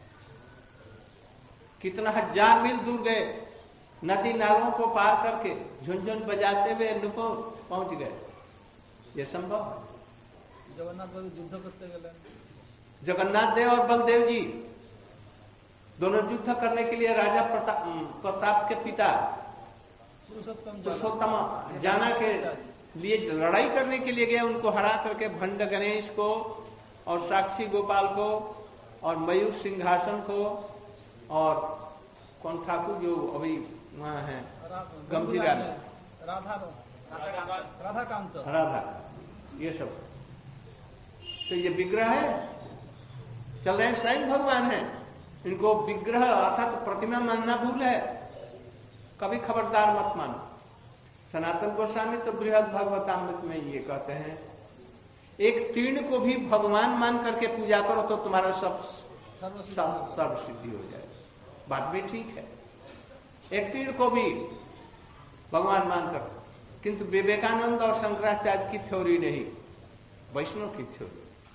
कितना हजार मील दूर गए, नदी नालों को पार करके झुनझुन बजाते हुए अनुपम पहुंच गए। ये संभव है। जगन्नाथ बाबू युद्ध करते गए, जगन्नाथ देव और बलदेव जी दोनों युद्ध करने के लिए राजा प्रताप, प्रताप के पिता पुरुषोत्तम पुरुषोत्तम जाना के लिए लड़ाई करने के लिए गए। उनको हरा करके भंड गणेश को और साक्षी गोपाल को और मयूर सिंहासन को और कौन ठाकुर जो अभी वहां है गंभीरा में, राधा राधा कांत राधा, ये सब तो ये विग्रह है, चल रहे हैं, स्वयं भगवान है। इनको विग्रह अर्थात प्रतिमा मानना भूल है, कभी खबरदार मत मानो। सनातन गोस्वामी तो बृहद भागवतामृत में ये कहते हैं, एक तीर्ण को भी भगवान मान करके पूजा करो तो तुम्हारा सब सर्व सिद्धि हो जाए। बात भी ठीक है, एक तीर्ण को भी भगवान मानकर, किंतु विवेकानंद और शंकराचार्य की थ्योरी नहीं, वैष्णव की थ्योरी।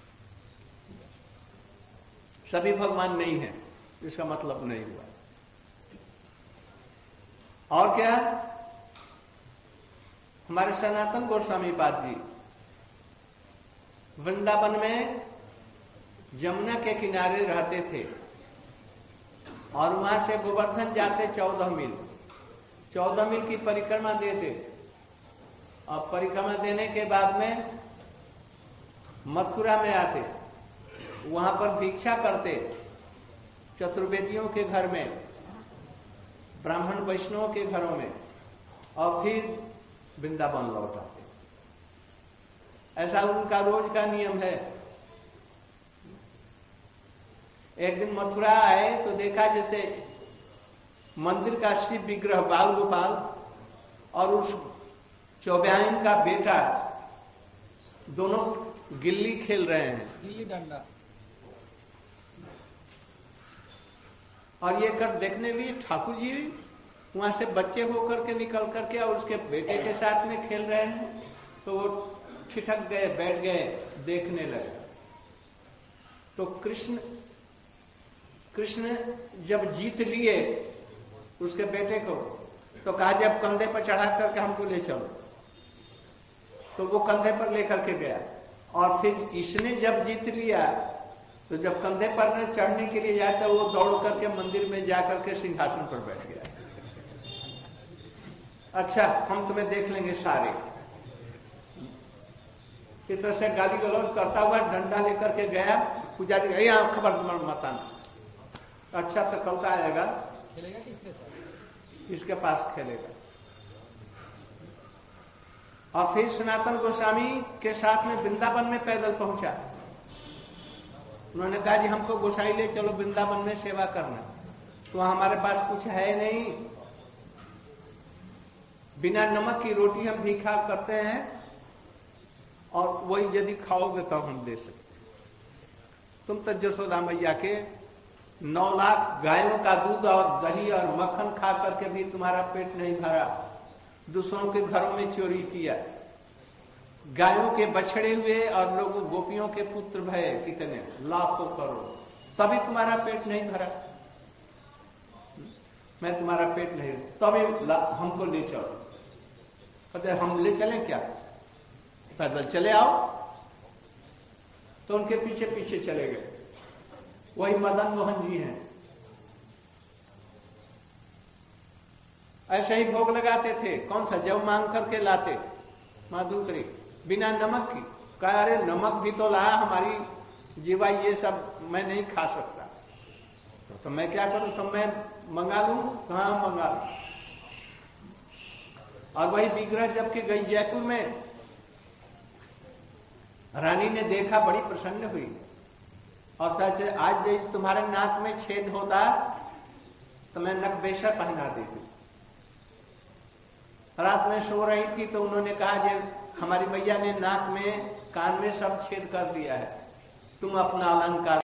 सभी भगवान नहीं है, इसका मतलब नहीं हुआ। और क्या, हमारे सनातन गोस्वामी पाद जी वृंदावन में यमुना के किनारे रहते थे और वहां से गोवर्धन जाते चौदह मील, चौदह मील की परिक्रमा देते। और परिक्रमा देने के बाद में मथुरा में आते, वहां पर भिक्षा करते चतुर्वेदियों के घर में, ब्राह्मण वैष्णवों के घरों में, और फिर वृंदावन लौट आते। ऐसा उनका रोज का नियम है। एक दिन मथुरा आए तो देखा जैसे मंदिर का शिव विग्रह बाल गोपाल और उस चौबयाइन का बेटा दोनों गिल्ली खेल रहे हैं, गिल्ली डंडा। और ये कर देखने लिए ठाकुर जी वहां से बच्चे होकर के निकल करके और उसके बेटे के साथ में खेल रहे हैं, तो वो ठिठक गए, बैठ गए, देखने लगे। तो कृष्ण कृष्ण जब जीत लिए उसके बेटे को, तो कहा जब कंधे पर चढ़ा करके हमको ले चलो, तो वो कंधे पर लेकर के गया। और फिर इसने जब जीत लिया तो जब कंधे पर चढ़ने के लिए जाता वो दौड़ करके मंदिर में जाकर के सिंहासन पर बैठ गया। अच्छा हम तुम्हें देख लेंगे सारे, इस तरह से गाली गलौज करता हुआ डंडा लेकर के गया। पुजारी यहाँ खबर मत आना, अच्छा तो कल का आएगा, खेलेगा किसके साथ? इसके पास खेलेगा। और फिर सनातन गोस्वामी के साथ में वृंदावन में पैदल पहुंचा। उन्होंने कहा जी हमको गोसाई ले चलो वृंदावन में सेवा करना, तो हमारे पास कुछ है नहीं, बिना नमक की रोटी हम भीखा करते हैं और वही यदि खाओगे तो हम दे सकते। तुम तो यशोदा मैया के नौ लाख गायों का दूध और दही और मक्खन खा करके भी तुम्हारा पेट नहीं भरा, दूसरों के घरों में चोरी किया, गायों के बछड़े हुए और लोगों गोपियों के पुत्र भय कितने लाखों करोड़, तभी तुम्हारा पेट नहीं भरा। मैं तुम्हारा पेट नहीं, तभी हमको ले चलो। कहते हम ले चले क्या? पैदल चले आओ। तो उनके पीछे पीछे चले गए। वही मदन मोहन जी हैं, ऐसे ही भोग लगाते थे। कौन सा? जब मांग करके लाते माधुकरी बिना नमक की। कहा अरे नमक भी तो लाया, हमारी जीवा ये सब मैं नहीं खा सकता, तो, तो मैं क्या करूं? तो मैं मंगा लूं, कहां मंगा लूं? और वही विग्रह जबकि गई जयपुर में, रानी ने देखा, बड़ी प्रसन्न हुई और सच आज यदि तुम्हारे नाक में छेद होता तो मैं नकबेशा पहना देती। रात में सो रही थी तो उन्होंने कहा जे हमारी मैया ने नाक में कान में सब छेद कर दिया है, तुम अपना अलंकार